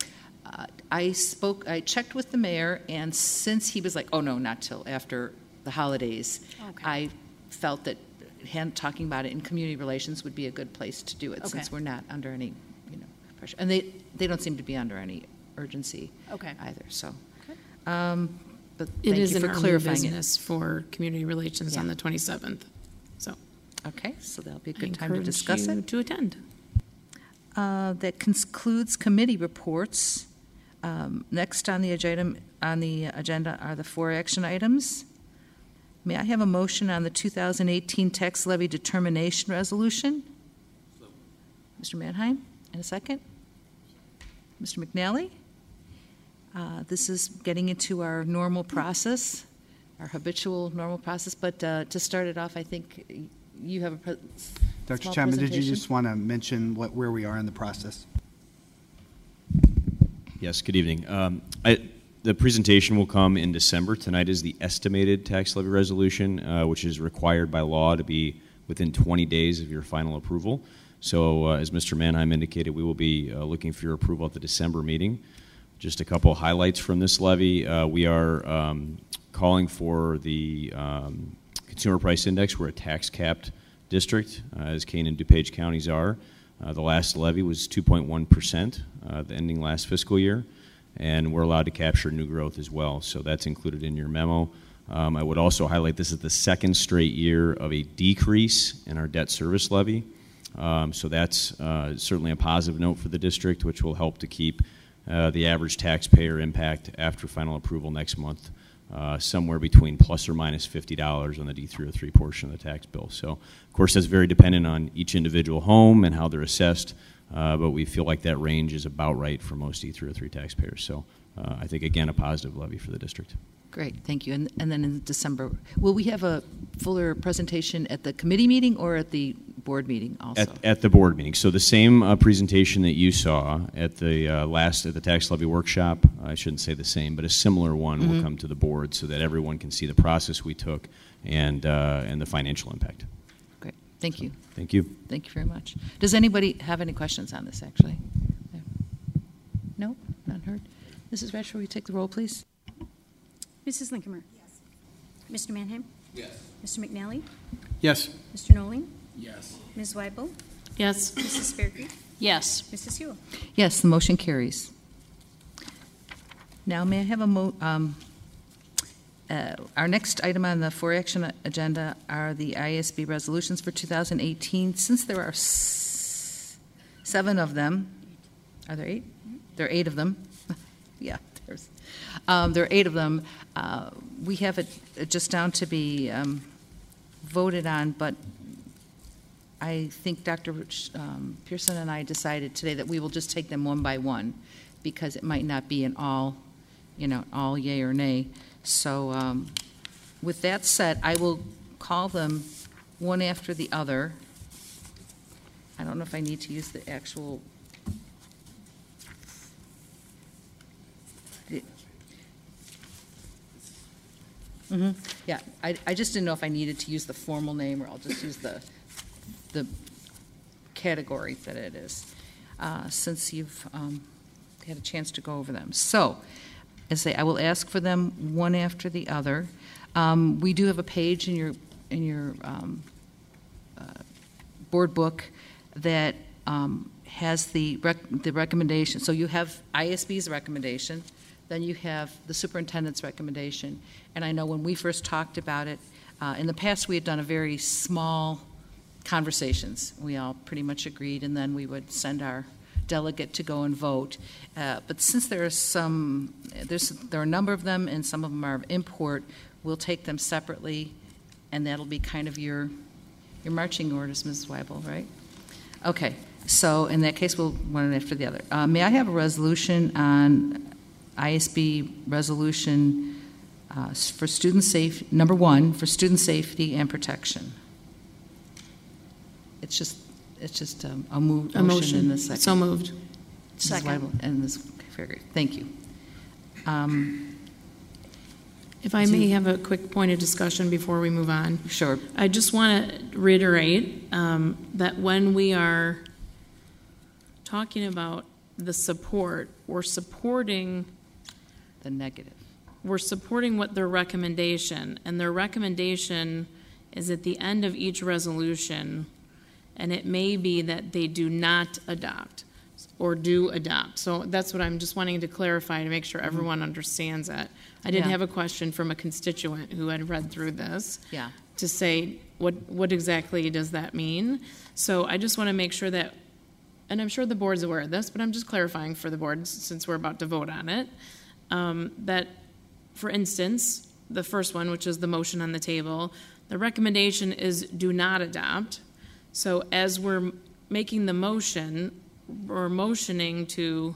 I checked with the mayor, and since he was like, oh no, not till after the holidays, okay, I felt that talking about it in community relations would be a good place to do it, okay, since we're not under any pressure, and they don't seem to be under any urgency, okay, either. So, okay. But it is for an clarifying business for community relations on the 27th. So, okay, so that'll be a good time to discuss it. To attend. That concludes committee reports. Next on the agenda are the 4 action items. May I have a motion on the 2018 tax levy determination resolution? Mr. Mannheim, in a second. Mr. McNally? This is getting into our normal process, our habitual normal process, but to start it off, I think you have a Dr. Chapman, did you just want to mention where we are in the process? Yes, good evening. The presentation will come in December. Tonight is the estimated tax levy resolution, which is required by law to be within 20 days of your final approval. So as Mr. Mannheim indicated, we will be looking for your approval at the December meeting. Just a couple of highlights from this levy. We are calling for the Consumer Price Index. We're a tax-capped district, as Kane and DuPage counties are. The last levy was 2.1%, the ending last fiscal year, and we're allowed to capture new growth as well, so that's included in your memo. I would also highlight this is the 2nd straight year of a decrease in our debt service levy, so that's certainly a positive note for the district, which will help to keep the average taxpayer impact after final approval next month somewhere between plus or minus $50 on the D303 portion of the tax bill. So, of course, that's very dependent on each individual home and how they're assessed, but we feel like that range is about right for most D303 taxpayers. So I think, again, a positive levy for the district. Great, thank you. And then in December, will we have a fuller presentation at the committee meeting or at the board meeting also? At the board meeting. So the same presentation that you saw at the at the tax levy workshop, I shouldn't say the same, but a similar one will come to the board so that everyone can see the process we took and the financial impact. Great, Thank you. Thank you. Thank you very much. Does anybody have any questions on this, actually? No? None heard? Mrs. Ratch, will you take the roll, please? Mrs. Linkamer? Yes. Mr. Mannheim? Yes. Mr. McNally? Yes. Mr. Noling? Yes. Ms. Weibel? Yes. Mrs. Faircreek? Yes. Mrs. Hewell? Yes, the motion carries. Now, may I have our next item on the for-action agenda are the ISB resolutions for 2018. Since there are 7 of them, are there 8? There are 8 of them. Yeah, there are 8 of them. We have it just down to be voted on, but I think Dr. Pearson and I decided today that we will just take them one by one because it might not be an all yay or nay. So with that said, I will call them one after the other. I don't know if I need to use the actual. Yeah, I just didn't know if I needed to use the formal name or I'll just use the category that it is, since you've had a chance to go over them. So, as I will ask for them one after the other. We do have a page in your board book that has the recommendation. So you have ISB's recommendation, then you have the superintendent's recommendation. And I know when we first talked about it, in the past we had done a very small conversations. We all pretty much agreed, and then we would send our delegate to go and vote. But since there are a number of them, and some of them are of import, we'll take them separately, and that'll be kind of your marching orders, Mrs. Weibel, right? Okay. So in that case, we'll one after the other. May I have a resolution on ISB resolution for student safety, number 1, for student safety and protection? It's just a motion in this second. So moved. Second. And this, very good. Thank you. If I may have a quick point of discussion before we move on. Sure. I just want to reiterate that when we are talking about the support, we're supporting the negative. We're supporting what their recommendation, and their recommendation is at the end of each resolution, and it may be that they do not adopt or do adopt. So that's what I'm just wanting to clarify to make sure everyone understands that. I did have a question from a constituent who had read through this to say, what exactly does that mean? So I just want to make sure that, and I'm sure the board's aware of this, but I'm just clarifying for the board since we're about to vote on it, that, for instance, the first one, which is the motion on the table, the recommendation is do not adopt. So as we're making the motion, we're motioning to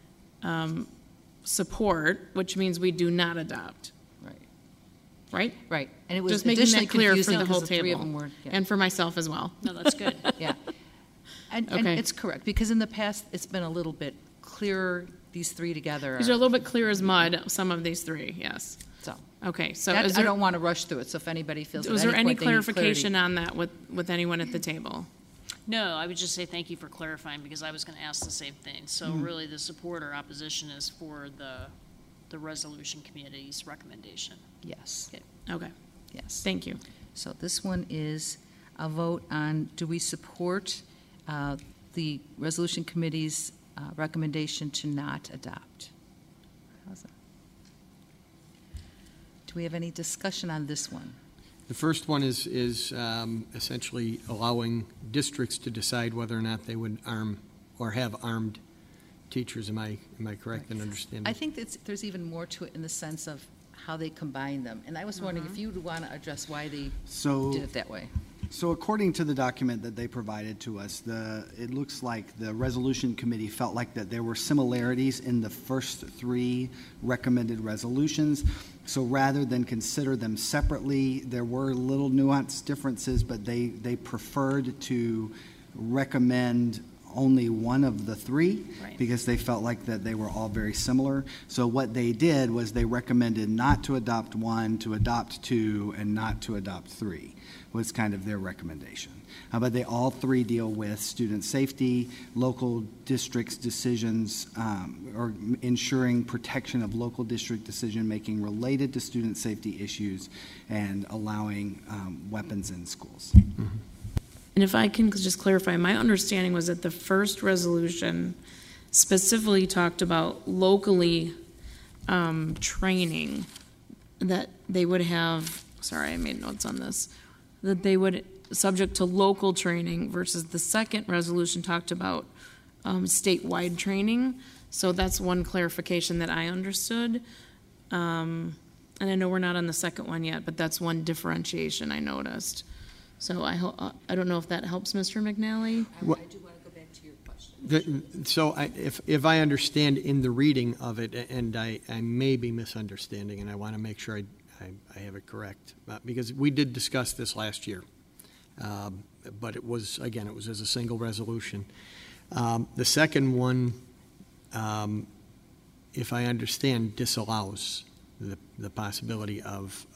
support, which means we do not adopt. Right? Right. And it was just making that clear for the whole the table, 3 of them were, and for myself as well. No, that's good. Yeah. And it's correct, because in the past it's been a little bit clearer, these 3 together. These are a little bit clear as mud, some of these 3, yes. So. Okay, so I don't want to rush through it, so if anybody feels was there any clarification on that with anyone at the table? No, I would just say thank you for clarifying, because I was going to ask the same thing. So really the support or opposition is for the resolution committee's recommendation. Yes. Okay. Yes. Thank you. So this one is a vote on, do we support the resolution committee's recommendation to not adopt? How's that? Do we have any discussion on this one? The first one is essentially allowing districts to decide whether or not they would arm or have armed teachers. Am I correct in understanding? I think there's even more to it in the sense of how they combine them. And I was wondering if you would want to address why they did it that way. So according to the document that they provided to us, it looks like the resolution committee felt like that there were similarities in the first 3 recommended resolutions. So rather than consider them separately, there were little nuanced differences, but they preferred to recommend only one of the 3 because they felt like that they were all very similar. So what they did was they recommended not to adopt 1, to adopt 2, and not to adopt 3 was kind of their recommendation. but they all three deal with student safety, local districts' decisions, or ensuring protection of local district decision-making related to student safety issues, and allowing weapons in schools. And if I can just clarify, my understanding was that the first resolution specifically talked about locally training, that they would have, sorry, I made notes on this, that they would, subject to local training, versus the second resolution talked about statewide training. So that's one clarification that I understood. And I know we're not on the second one yet, but that's one differentiation I noticed. So I don't know if that helps, Mr. McNally. I do want to go back to your question. So if I understand in the reading of it, and I may be misunderstanding, and I want to make sure I have it correct, because we did discuss this last year, but it was as a single resolution. The second one, if I understand, disallows the possibility of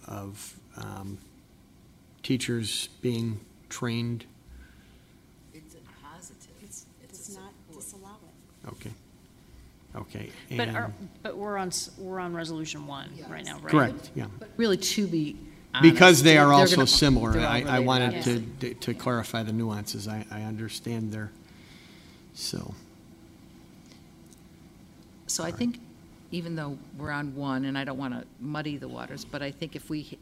teachers being trained. It's a positive. It's not disallow it. Okay. Okay. But we're on resolution 1 right now, right? Correct. Yeah. But really, to be honest, because they are also gonna, similar, I related, wanted to clarify the nuances. I understand their so. So I think, even though we're on 1, and I don't want to muddy the waters, but I think if we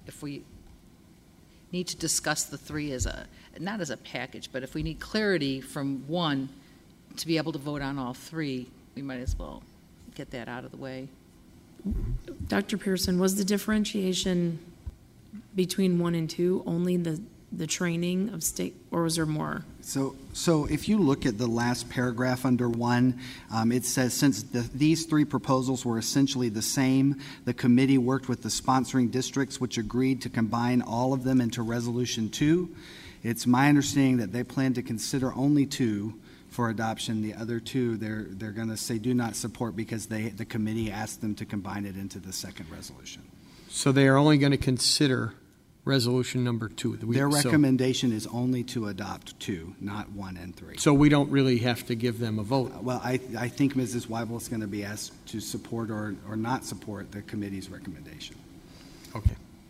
need to discuss the 3 not as a package, but if we need clarity from 1 to be able to vote on all 3, we might as well get that out of the way. Dr. Pearson, was the differentiation between 1 and 2 only the training of state, or was there more? So if you look at the last paragraph under 1, it says, since these 3 proposals were essentially the same, the committee worked with the sponsoring districts, which agreed to combine all of them into Resolution 2. It's my understanding that they plan to consider only 2 for adoption. The other 2, they're going to say do not support because the committee asked them to combine it into the second resolution. So they are only going to consider resolution number 2. Their recommendation is only to adopt 2, not 1 and 3. So we don't really have to give them a vote. Well, I think Mrs. Weibel is going to be asked to support or not support the committee's recommendation. Okay.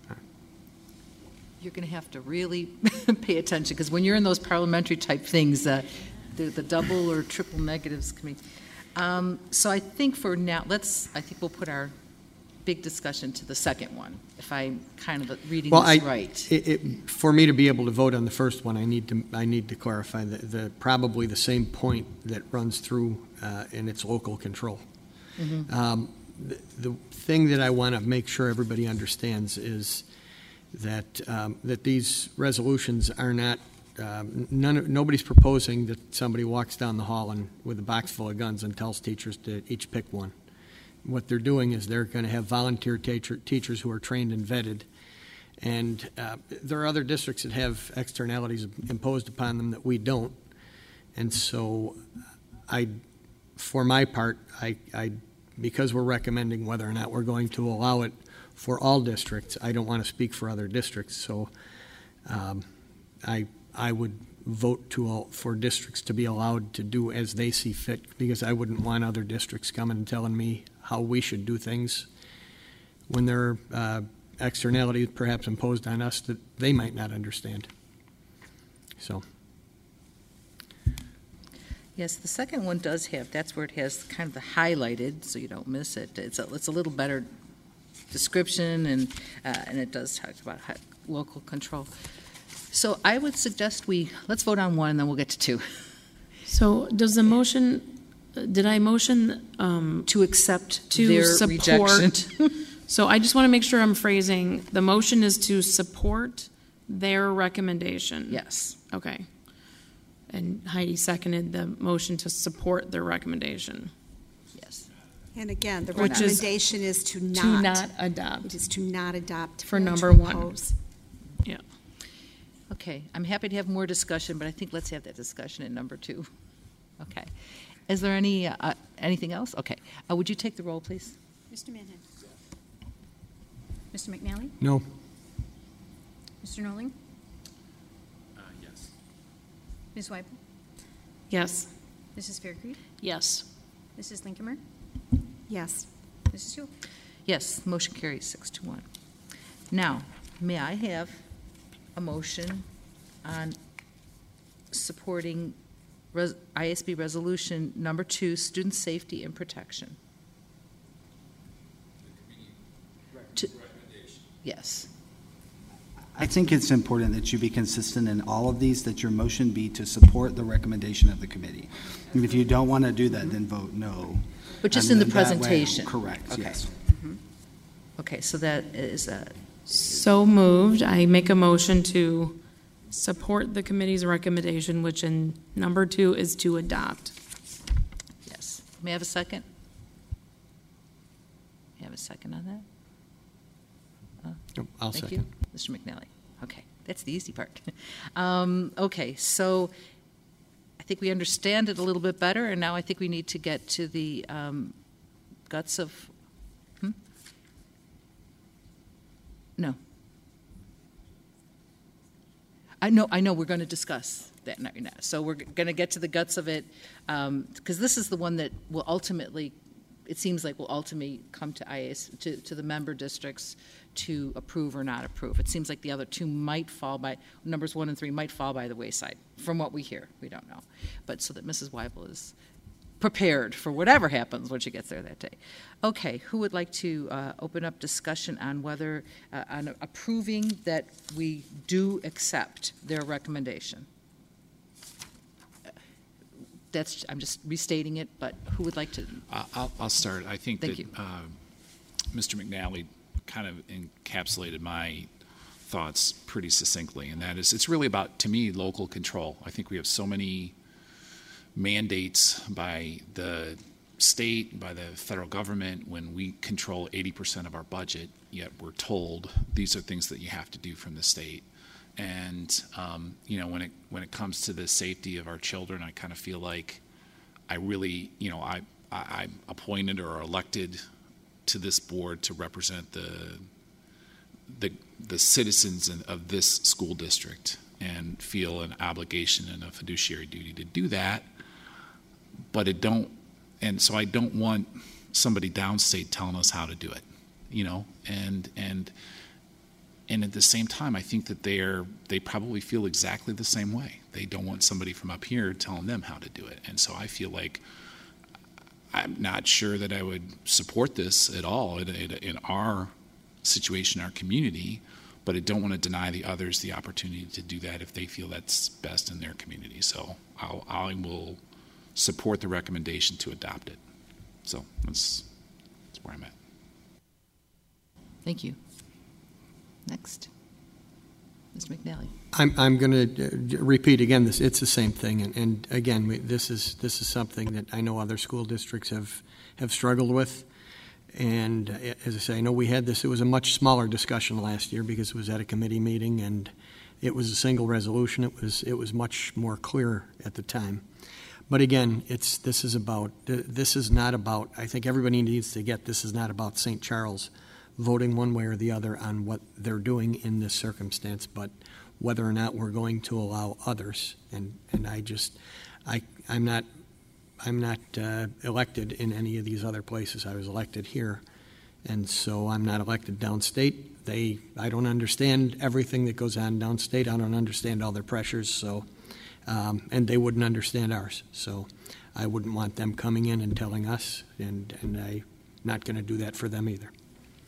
You're going to have to really pay attention, because when you're in those parliamentary type things, the double or triple negatives can be. So I think for now, I think we'll put our big discussion to the second one, if I'm kind of reading this right. For me to be able to vote on the first one, I need to clarify probably the same point that runs through in its local control. Mm-hmm. The thing that I want to make sure everybody understands is that these resolutions are not. Nobody's proposing that somebody walks down the hall with a box full of guns and tells teachers to each pick one. What they're doing is they're going to have volunteer teachers who are trained and vetted, and there are other districts that have externalities imposed upon them that we don't. And so, for my part, because we're recommending whether or not we're going to allow it for all districts, I don't want to speak for other districts. So, I would vote for districts to be allowed to do as they see fit, because I wouldn't want other districts coming and telling me how we should do things when there are externalities perhaps imposed on us that they might not understand. So. Yes, the second one does have, that's where it has kind of the highlighted, so you don't miss it. It's a little better description, and it does talk about local control. So I would suggest let's vote on 1, and then we'll get to 2. So does the motion, did I motion to accept to their support? rejection? So I just want to make sure I'm phrasing. The motion is to support their recommendation. Yes. Okay. And Heidi seconded the motion to support their recommendation. Yes. And again, the recommendation is to not adopt. It is to not adopt. For number 1. Yeah. Okay, I'm happy to have more discussion, but I think let's have that discussion at number 2. Okay. Is there anything else? Okay. Would you take the roll, please? Mr. Manheim. Mr. McNally? No. Mr. Noling? Yes. Ms. Weibel? Yes. Mrs. Faircreek? Yes. Mrs. Linkemer? Yes. Mrs. Sewell? Yes, motion carries 6-1. Now, may I have a motion on supporting ISB Resolution Number 2, Student Safety and Protection? Yes. I think it's important that you be consistent in all of these, that your motion be to support the recommendation of the committee. And if you don't want to do that, then vote no. But just And in the then that way- presentation? Correct, Okay. yes. Okay, so that is So moved. I make a motion to support the committee's recommendation, which in number 2 is to adopt. yes. May I have a second? May I have a second on that? I'll Thank second. you. Mr. McNally. Okay, that's the easy part. Okay, so I think we understand it a little bit better, and now I think we need to get to the guts of. No. I know we're going to discuss that now. So we're going to get to the guts of it, because this is the one that will ultimately, it seems like will ultimately come to to the member districts to approve or not approve. It seems like the other two might fall by, numbers 1 and 3 might fall by the wayside, from what we hear. We don't know. But so that Mrs. Weibel is prepared for whatever happens when she gets there that day. Okay, who would like to open up discussion on whether, on approving that we do accept their recommendation? I'm just restating it, but who would like to? I'll start. I think Thank that you. Mr. McNally kind of encapsulated my thoughts pretty succinctly, and that is, it's really about, to me, local control. I think we have so many mandates by the state, by the federal government, when we control 80% of our budget, yet we're told these are things that you have to do from the state. And when it comes to the safety of our children, I kind of feel like I'm appointed or elected to this board to represent the citizens of this school district, and feel an obligation and a fiduciary duty to do that. But so I don't want somebody downstate telling us how to do it, and at the same time, I think that they probably feel exactly the same way. They don't want somebody from up here telling them how to do it. And so I feel like I'm not sure that I would support this at all in our situation, our community, but I don't want to deny the others the opportunity to do that if they feel that's best in their community. So I will support the recommendation to adopt it. So that's where I'm at. Thank you. Next, Mr. McNally. I'm going to repeat again. It's the same thing, and again, this is something that I know other school districts have struggled with. And as I say, I know we had this. It was a much smaller discussion last year because it was at a committee meeting, and it was a single resolution. It was much more clear at the time. But again, this is not about. I think everybody needs to get this is not about St. Charles voting one way or the other on what they're doing in this circumstance, but whether or not we're going to allow others. And I'm not elected in any of these other places. I was elected here, and so I'm not elected downstate. I don't understand everything that goes on downstate. I don't understand all their pressures, so and they wouldn't understand ours. So I wouldn't want them coming in and telling us, and I'm not going to do that for them either.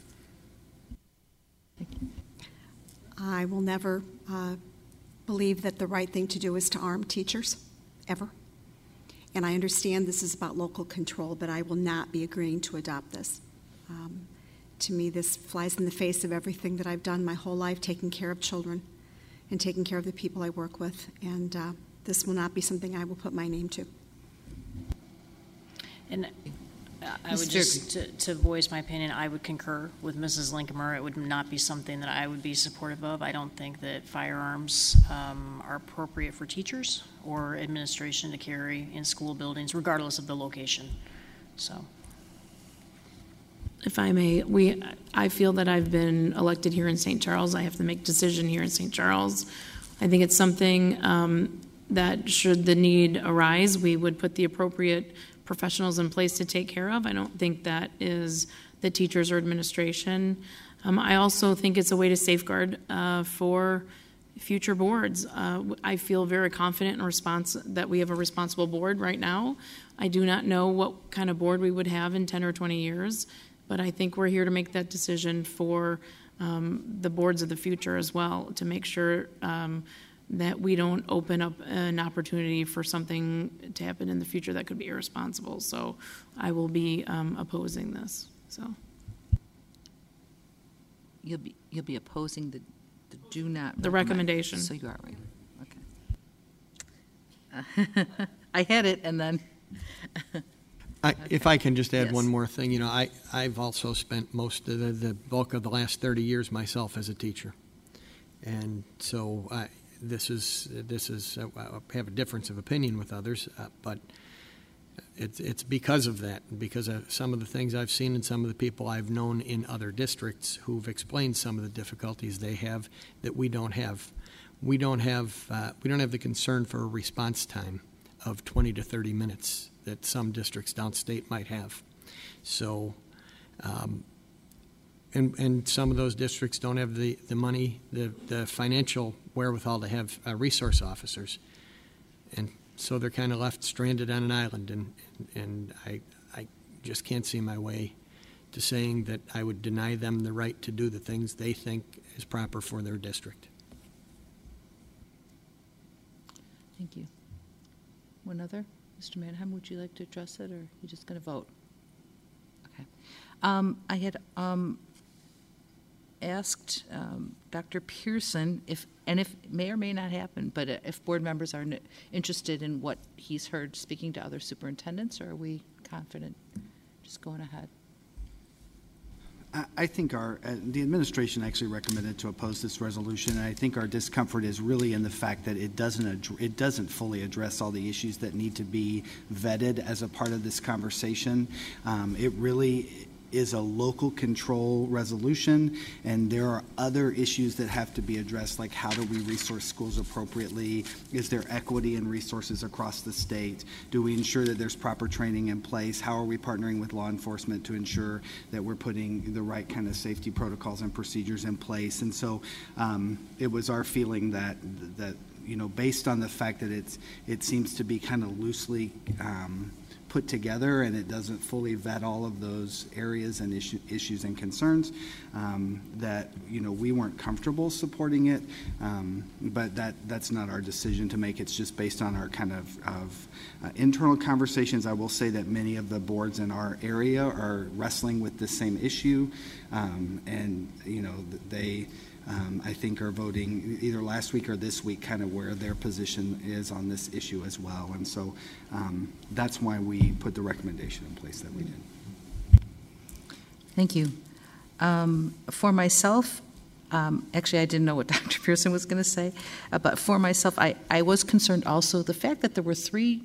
I will never believe that the right thing to do is to arm teachers, ever. And I understand this is about local control, but I will not be agreeing to adopt this. To me, this flies in the face of everything that I've done my whole life, taking care of children and taking care of the people I work with. And this will not be something I will put my name to. And I would just, to voice my opinion, I would concur with Mrs. Linkemer. It would not be something that I would be supportive of. I don't think that firearms are appropriate for teachers or administration to carry in school buildings, regardless of the location. So, if I may, I feel that I've been elected here in St. Charles. I have to make decision here in St. Charles. I think it's something that should the need arise, we would put the appropriate professionals in place to take care of. I don't think that is the teachers or administration. I also think it's a way to safeguard for future boards. I feel very confident in that we have a responsible board right now. I do not know what kind of board we would have in 10 or 20 years, but I think we're here to make that decision for the boards of the future as well, to make sure that we don't open up an opportunity for something to happen in the future that could be irresponsible. So I will be opposing this. So you'll be opposing the do not the recommendation. So you are right. Okay. I had it, and then. If I can just add Yes. one more thing, you know, I've also spent most of the bulk of the last 30 years myself as a teacher, and so this is I have a difference of opinion with others, but it's because of that, because of some of the things I've seen and some of the people I've known in other districts who've explained some of the difficulties they have that we don't have. We don't have the concern for a response time of 20 to 30 minutes that some districts downstate might have. So, and some of those districts don't have the money, the financial wherewithal to have resource officers. And so they're kind of left stranded on an island, and I just can't see my way to saying that I would deny them the right to do the things they think is proper for their district. Thank you. One other? Mr. Manheim, would you like to address it, or are you just going to vote? Okay. I had asked Dr. Pearson if may or may not happen, but if board members are interested in what he's heard speaking to other superintendents, or are we confident just going ahead? I think the administration actually recommended to oppose this resolution, and I think our discomfort is really in the fact that it doesn't fully address all the issues that need to be vetted as a part of this conversation. It really is a local control resolution, and there are other issues that have to be addressed, like how do we resource schools appropriately? Is there equity in resources across the state? Do we ensure that there's proper training in place? How are we partnering with law enforcement to ensure that we're putting the right kind of safety protocols and procedures in place? And so it was our feeling that you know, based on the fact that it seems to be kind of loosely put together, and it doesn't fully vet all of those areas and issues and concerns, that, you know, we weren't comfortable supporting it, but that's not our decision to make. It's just based on our kind of internal conversations. I will say that many of the boards in our area are wrestling with the same issue, and, you know, they I think are voting either last week or this week kind of where their position is on this issue as well. And so that's why we put the recommendation in place that we did. Thank you. For myself, actually I didn't know what Dr. Pearson was going to say, but for myself, I was concerned also the fact that there were three,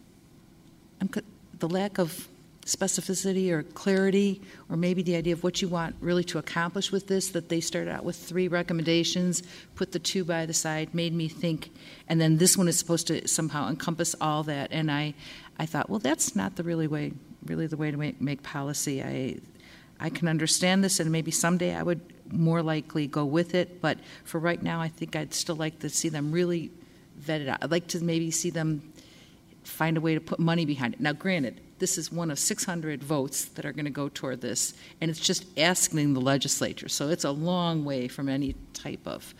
the lack of specificity or clarity, or maybe the idea of what you want really to accomplish with this, that they started out with 3 recommendations, put the 2 by the side, made me think, and then this one is supposed to somehow encompass all that. And I thought, well, that's not really the way to make policy. I can understand this, and maybe someday I would more likely go with it, but for right now, I think I'd still like to see them really vet it out. I'd like to maybe see them find a way to put money behind it. Now, granted, this is one of 600 votes that are going to go toward this, and it's just asking the legislature. So it's a long way from any type of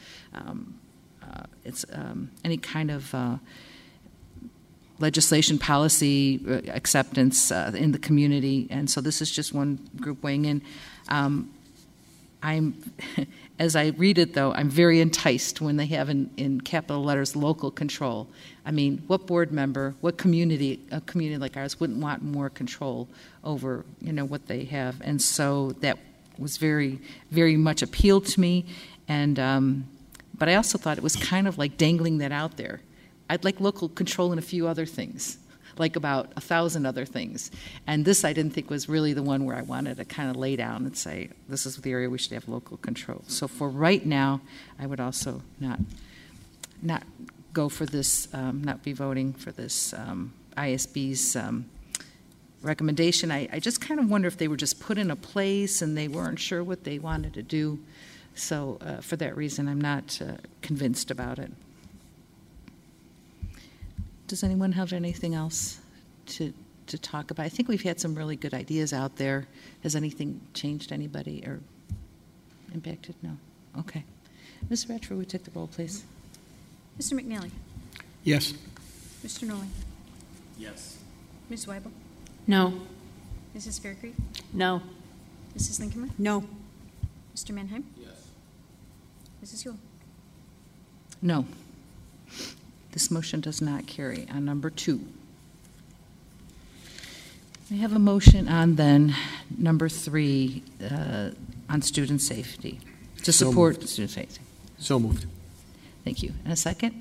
any kind of legislation, policy, acceptance in the community. And so this is just one group weighing in. As I read it, though, I'm very enticed when they have in capital letters local control. I mean, what board member, what community, a community like ours wouldn't want more control over, you know, what they have? And so that was very, very much appealed to me. And but I also thought it was kind of like dangling that out there. I'd like local control in a few other things, like about 1,000 other things. And this I didn't think was really the one where I wanted to kind of lay down and say, this is the area we should have local control. So for right now, I would also not go for this, not be voting for this ISB's recommendation. I just kind of wonder if they were just put in a place and they weren't sure what they wanted to do. So for that reason, I'm not convinced about it. Does anyone have anything else to talk about? I think we've had some really good ideas out there. Has anything changed anybody or impacted? No? Okay. Ms. Ratchford, we take the roll, please. Mr. McNally? Yes. Mr. Nolan? Yes. Ms. Weibel? No. Mrs. Faircreek? No. Mrs. Linkemer? No. Mr. Mannheim? Yes. Mrs. Yule? No. This motion does not carry. On number 2. We have a motion on then number 3 on student safety, to So support moved. student safety. So moved. Thank you. And a second?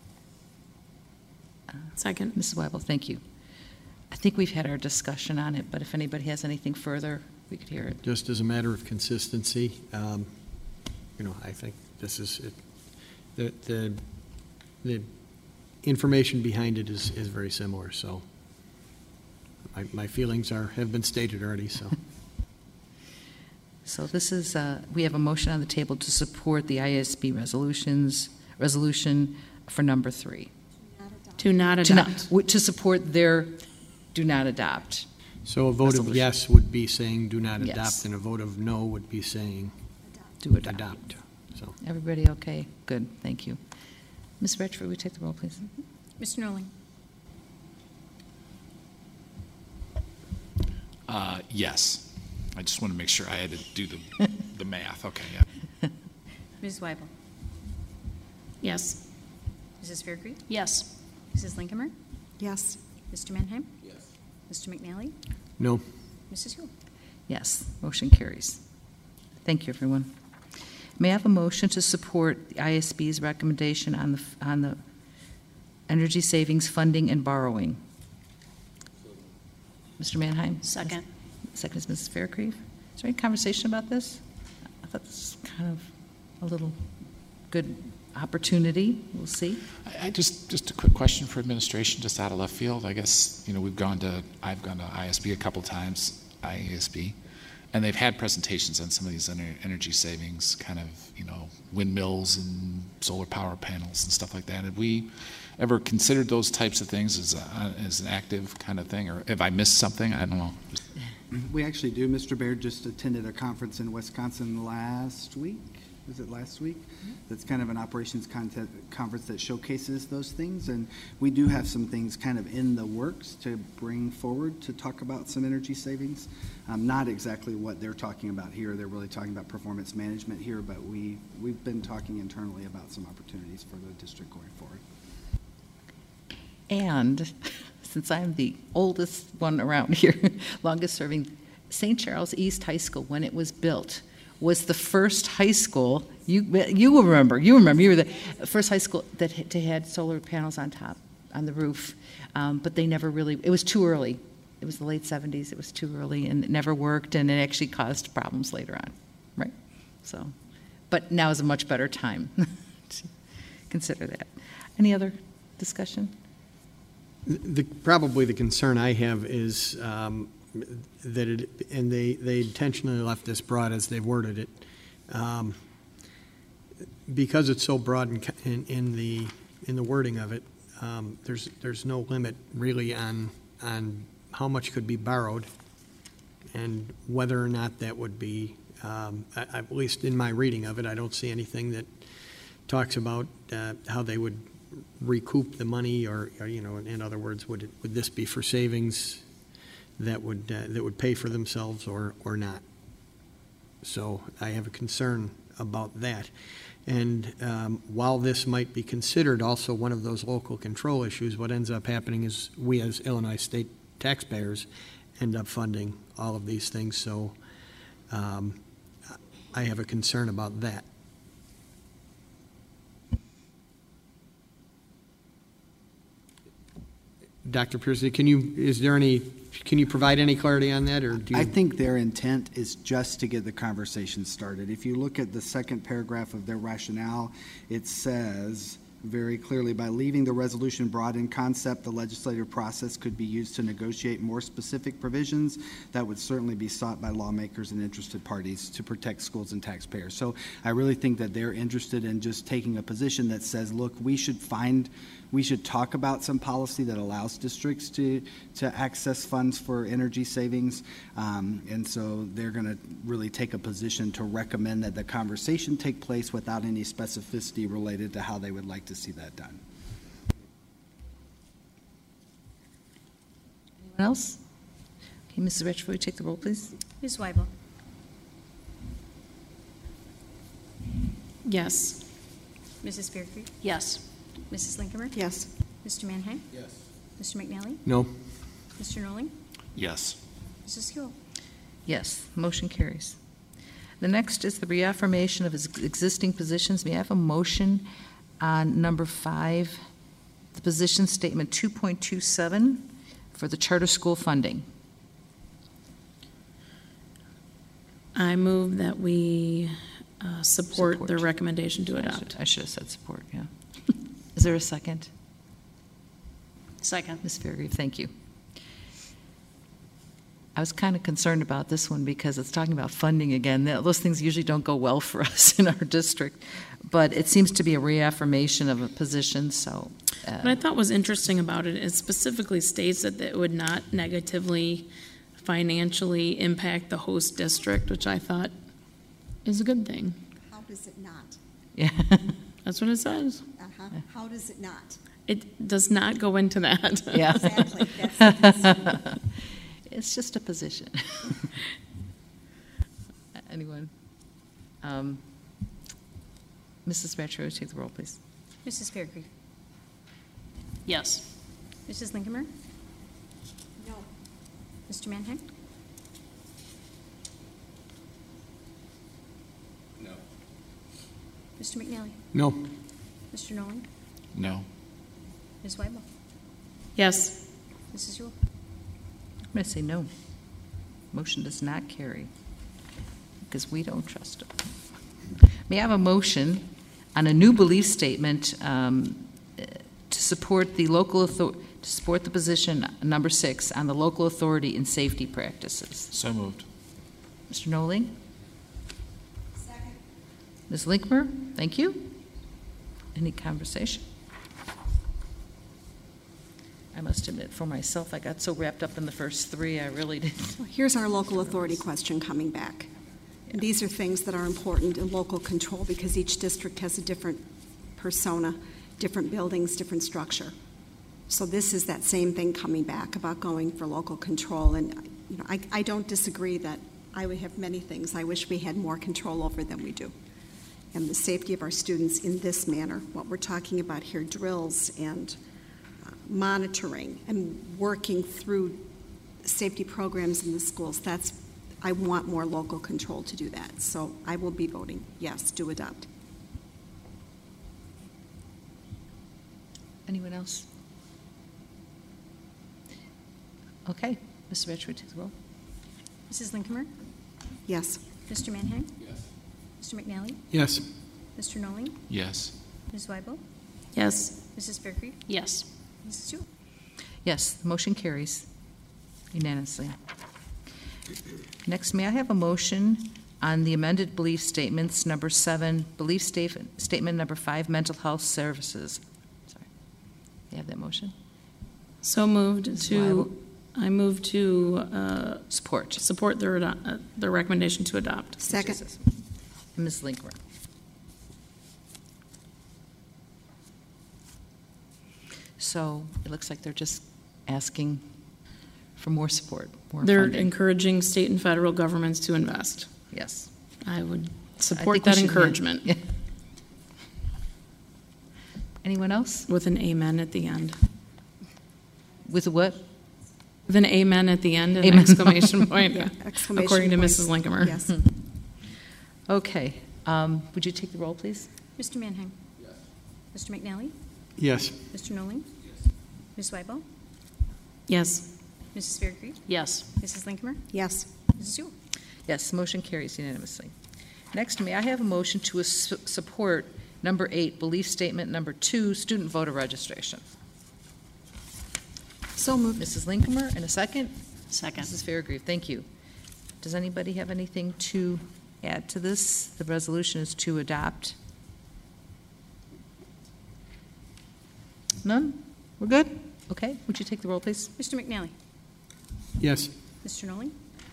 Second. Mrs. Weibel, thank you. I think we've had our discussion on it, but if anybody has anything further, we could hear it. Just as a matter of consistency, I think this is it. The information behind it is very similar. So my feelings have been stated already. So. So this is we have a motion on the table to support the ISB resolution for number 3. To not adopt. To support their do not adopt. So a vote resolution. of yes would be saying do not adopt, Yes. and a vote of no would be saying Do adopt. So Everybody okay? Good, thank you. Ms. Retchford, will you take the roll, please? Mr. Nolan? Yes. I just want to make sure I had to do the math. Okay, yeah. Ms. Weibel? Yes. Mrs. Faircreek? Yes. Mrs. Linkemer? Yes. Mr. Mannheim? Yes. Mr. McNally? no. Mrs. Yule? Yes, motion carries. Thank you, everyone. May I have a motion to support the ISB's recommendation on the energy savings funding and borrowing? Mr. Mannheim? Second. Second is Mrs. Faircreek. Is there any conversation about this? I thought this was kind of a little good opportunity. We'll see. I just a quick question for administration, just out of left field. I guess I've gone to ISB a couple times, IASB, and they've had presentations on some of these energy savings, kind of windmills and solar power panels and stuff like that. Have we ever considered those types of things as an active kind of thing, or have I missed something? I don't know. We actually do. Mr. Baird just attended a conference in Wisconsin last week. Was it last week? That's kind of an operations conference that showcases those things. And we do have some things kind of in the works to bring forward to talk about some energy savings. Not exactly what they're talking about here. They're really talking about performance management here, but we've been talking internally about some opportunities for the district going forward. And since I'm the oldest one around here, longest serving, St. Charles East High School, when it was built, was the first high school, you will remember, you were the first high school that had solar panels on top, on the roof, but they never really, it was too early. It was the late 70s, it was too early, and it never worked, and it actually caused problems later on, right? So, but now is a much better time to consider that. Any other discussion? Probably the concern I have is that and they intentionally left this broad as they've worded it, because it's so broad in the wording of it. There's no limit really on how much could be borrowed, and whether or not that would be. At least in my reading of it, I don't see anything that talks about how they would recoup the money, or in other words, would this be for savings that would pay for themselves or not? So I have a concern about that. And while this might be considered also one of those local control issues, what ends up happening is we as Illinois state taxpayers end up funding all of these things. So I have a concern about that. Dr. Piercy, can you provide any clarity on that, or do you? I think their intent is just to get the conversation started. If you look at the second paragraph of their rationale, it says very clearly, by leaving the resolution broad in concept, the legislative process could be used to negotiate more specific provisions that would certainly be sought by lawmakers and interested parties to protect schools and taxpayers. So I really think that they're interested in just taking a position that says, look, we should talk about some policy that allows districts to access funds for energy savings. And so they're going to really take a position to recommend that the conversation take place without any specificity related to how they would like to see that done. Anyone else? Okay, Mrs. Retchford, will you take the roll, please? Ms. Weibel. Yes. Mrs. Faircreek. Yes. Mrs. Linkemer. Yes. Mr. Mannheim. Yes. Mr. McNally. No. Mr. Noling. Yes. Mrs. Huell. Yes, motion carries. The next is the reaffirmation of existing positions. May I have a motion on number 5, the position statement 2.27 for the charter school funding? I move that we support the recommendation to adopt. I should have said support, yeah. Is there a second? Second. Ms. Fairgrave, thank you. I was kind of concerned about this one because it's talking about funding again. Those things usually don't go well for us in our district, but it seems to be a reaffirmation of a position, so. What I thought was interesting about it is specifically states that it would not negatively financially impact the host district, which I thought is a good thing. How does it not? Yeah. That's what it says. Uh-huh. How does it not? It does not go into that. Yeah. Exactly. That's the concern. It's just a position. Anyone? Mrs. Retro, take the roll, please. Mrs. Faircreek. Yes. Mrs. Linkemer. No. Mr. Mannheim. No. Mr. McNally. No. Mr. Noling. No. Ms. Weibel. Yes. Mrs. Huell. I'm going to say no. Motion does not carry because we don't trust it. May I have a motion on a new belief statement to support the to support the position number 6 on the local authority in safety practices? So moved. Mr. Noling? Second. Ms. Linkmer? Thank you. Any conversation? I must admit, for myself, I got so wrapped up in the first 3, I really didn't. Well, here's our local authority question coming back. And these are things that are important in local control because each district has a different persona, different buildings, different structure. So this is that same thing coming back about going for local control. And you know, I don't disagree that I would have many things I wish we had more control over than we do. And the safety of our students in this manner, what we're talking about here, drills and monitoring and working through safety programs in the schools, I want more local control to do that. So I will be voting yes, do adopt. Anyone else? Okay. Mr. Retchford, take the roll. Mrs. Linkemer. Yes. Mr. Mannheim. Yes. Mr. McNally. Yes. Mr. Noling. Yes. Ms. Weibel. Yes. Mrs. Faircreek. Yes. Mrs. Huell. Yes, the motion carries unanimously. Next, may I have a motion on the amended belief statements number 7, belief statement number 5, mental health services? Sorry. You have that motion? So moved to, I move to support the recommendation to adopt. Second. And Ms. Linkmer. So it looks like they're just asking for more support, more They're funding. encouraging state and federal governments to invest. Yes. I would I support think we that should, encouragement. yeah. Anyone else? With an amen at the end. With a what? With an amen at the end, an Amen. exclamation point, Yeah, exclamation according to point. Mrs. Linkemer. Yes. Okay. Would you take the roll, please? Mr. Mannheim. Yes. Mr. McNally. Yes. Mr. Noling. Ms. Weibel. Yes. Mrs. Faircreek. Yes. Mrs. Linkemer. Yes. Mrs. Huell. Yes, motion carries unanimously. Next, may I have a motion to support Number 8, belief statement. Number 2, student voter registration. So moved. Mrs. Linkamer, in a second. Second. Mrs. Fairgrieve, thank you. Does anybody have anything to add to this? The resolution is to adopt. None? We're good? Okay. Would you take the roll, please? Mr. McNally? Yes. Mr. Nolan?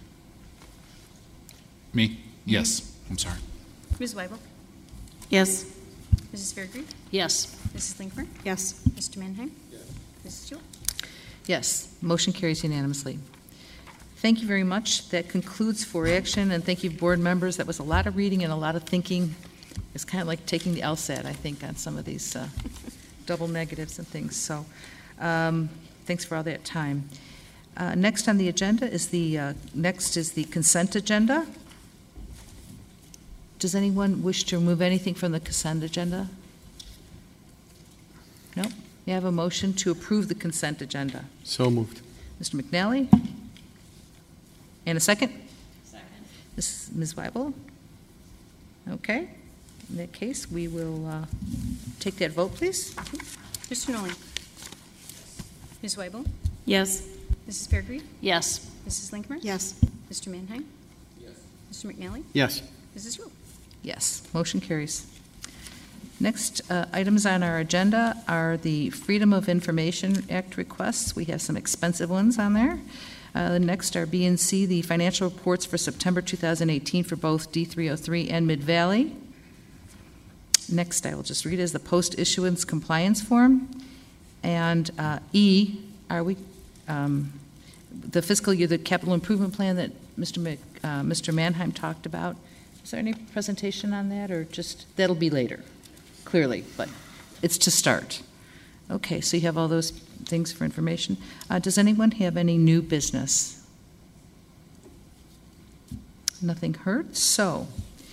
Me? Yes. I'm sorry. Ms. Weibel? Yes. Mrs. Fairgrieve? Yes. Mrs. Linkmer? Yes. Mr. Mannheim? Mrs. Jewell? Yes. Motion carries unanimously. Thank you very much. That concludes for action, and thank you, board members. That was a lot of reading and a lot of thinking. It's kind of like taking the LSAT, I think, on some of these double negatives and things. So thanks for all that time. Next on the agenda is the consent agenda. Does anyone wish to remove anything from the consent agenda? No? You have a motion to approve the consent agenda. So moved. Mr. McNally? And a second? Second. Ms. Weibel? Okay. In that case, we will take that vote, please. Mr. Nolan? Ms. Weibel? Yes. Mrs. Fairgrieve? Yes. Mrs. Linkmer? Yes. Mr. Mannheim? Yes. Mr. McNally? Yes. Mrs. Jewell? Yes. Motion carries. Next items on our agenda are the Freedom of Information Act requests. We have some expensive ones on there. Next are B and C, the financial reports for September 2018 for both D303 and Mid-Valley. Next, I will just read as the post-issuance compliance form. And E, the fiscal year, the capital improvement plan that Mr. Mannheim talked about. Is there any presentation on that, or just, that'll be later, clearly, but it's to start. Okay, so you have all those things for information. Does anyone have any new business? Nothing heard, so.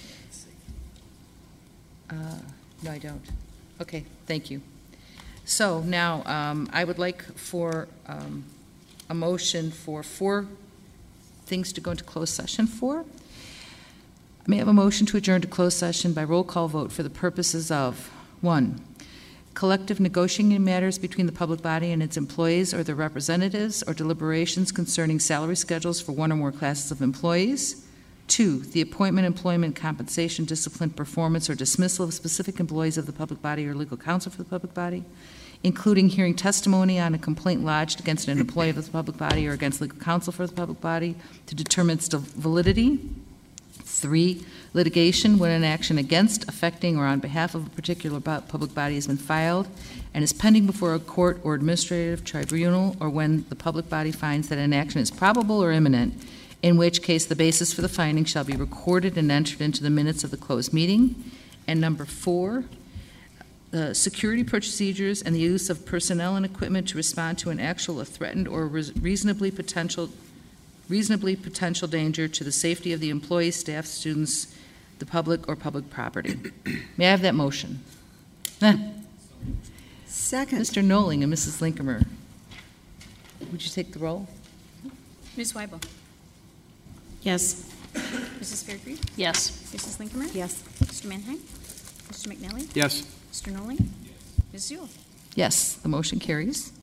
No, I don't. Okay, thank you. So now I would like for a motion for 4 things to go into closed session for. I may have a motion to adjourn to closed session by roll call vote for the purposes of 1, collective negotiating matters between the public body and its employees or their representatives, or deliberations concerning salary schedules for one or more classes of employees. 2, the appointment, employment, compensation, discipline, performance, or dismissal of specific employees of the public body or legal counsel for the public body, including hearing testimony on a complaint lodged against an employee of the public body or against legal counsel for the public body to determine its validity. 3, litigation when an action against, affecting, or on behalf of a particular public body has been filed and is pending before a court or administrative tribunal, or when the public body finds that an action is probable or imminent, in which case the basis for the finding shall be recorded and entered into the minutes of the closed meeting. And number 4, security procedures and the use of personnel and equipment to respond to an actual, or threatened, or reasonably potential danger to the safety of the employees, staff, students, the public, or public property. May I have that motion? Second. Mr. Noling and Mrs. Linkamer. Would you take the roll? Ms. Weibel? Yes. Mrs. Fairgrieve? Yes. Mrs. Linkamer? Yes. Mr. Mannheim? Mr. McNally? Yes. Mr. Nolan? Ms. Jewell? Yes, the motion carries.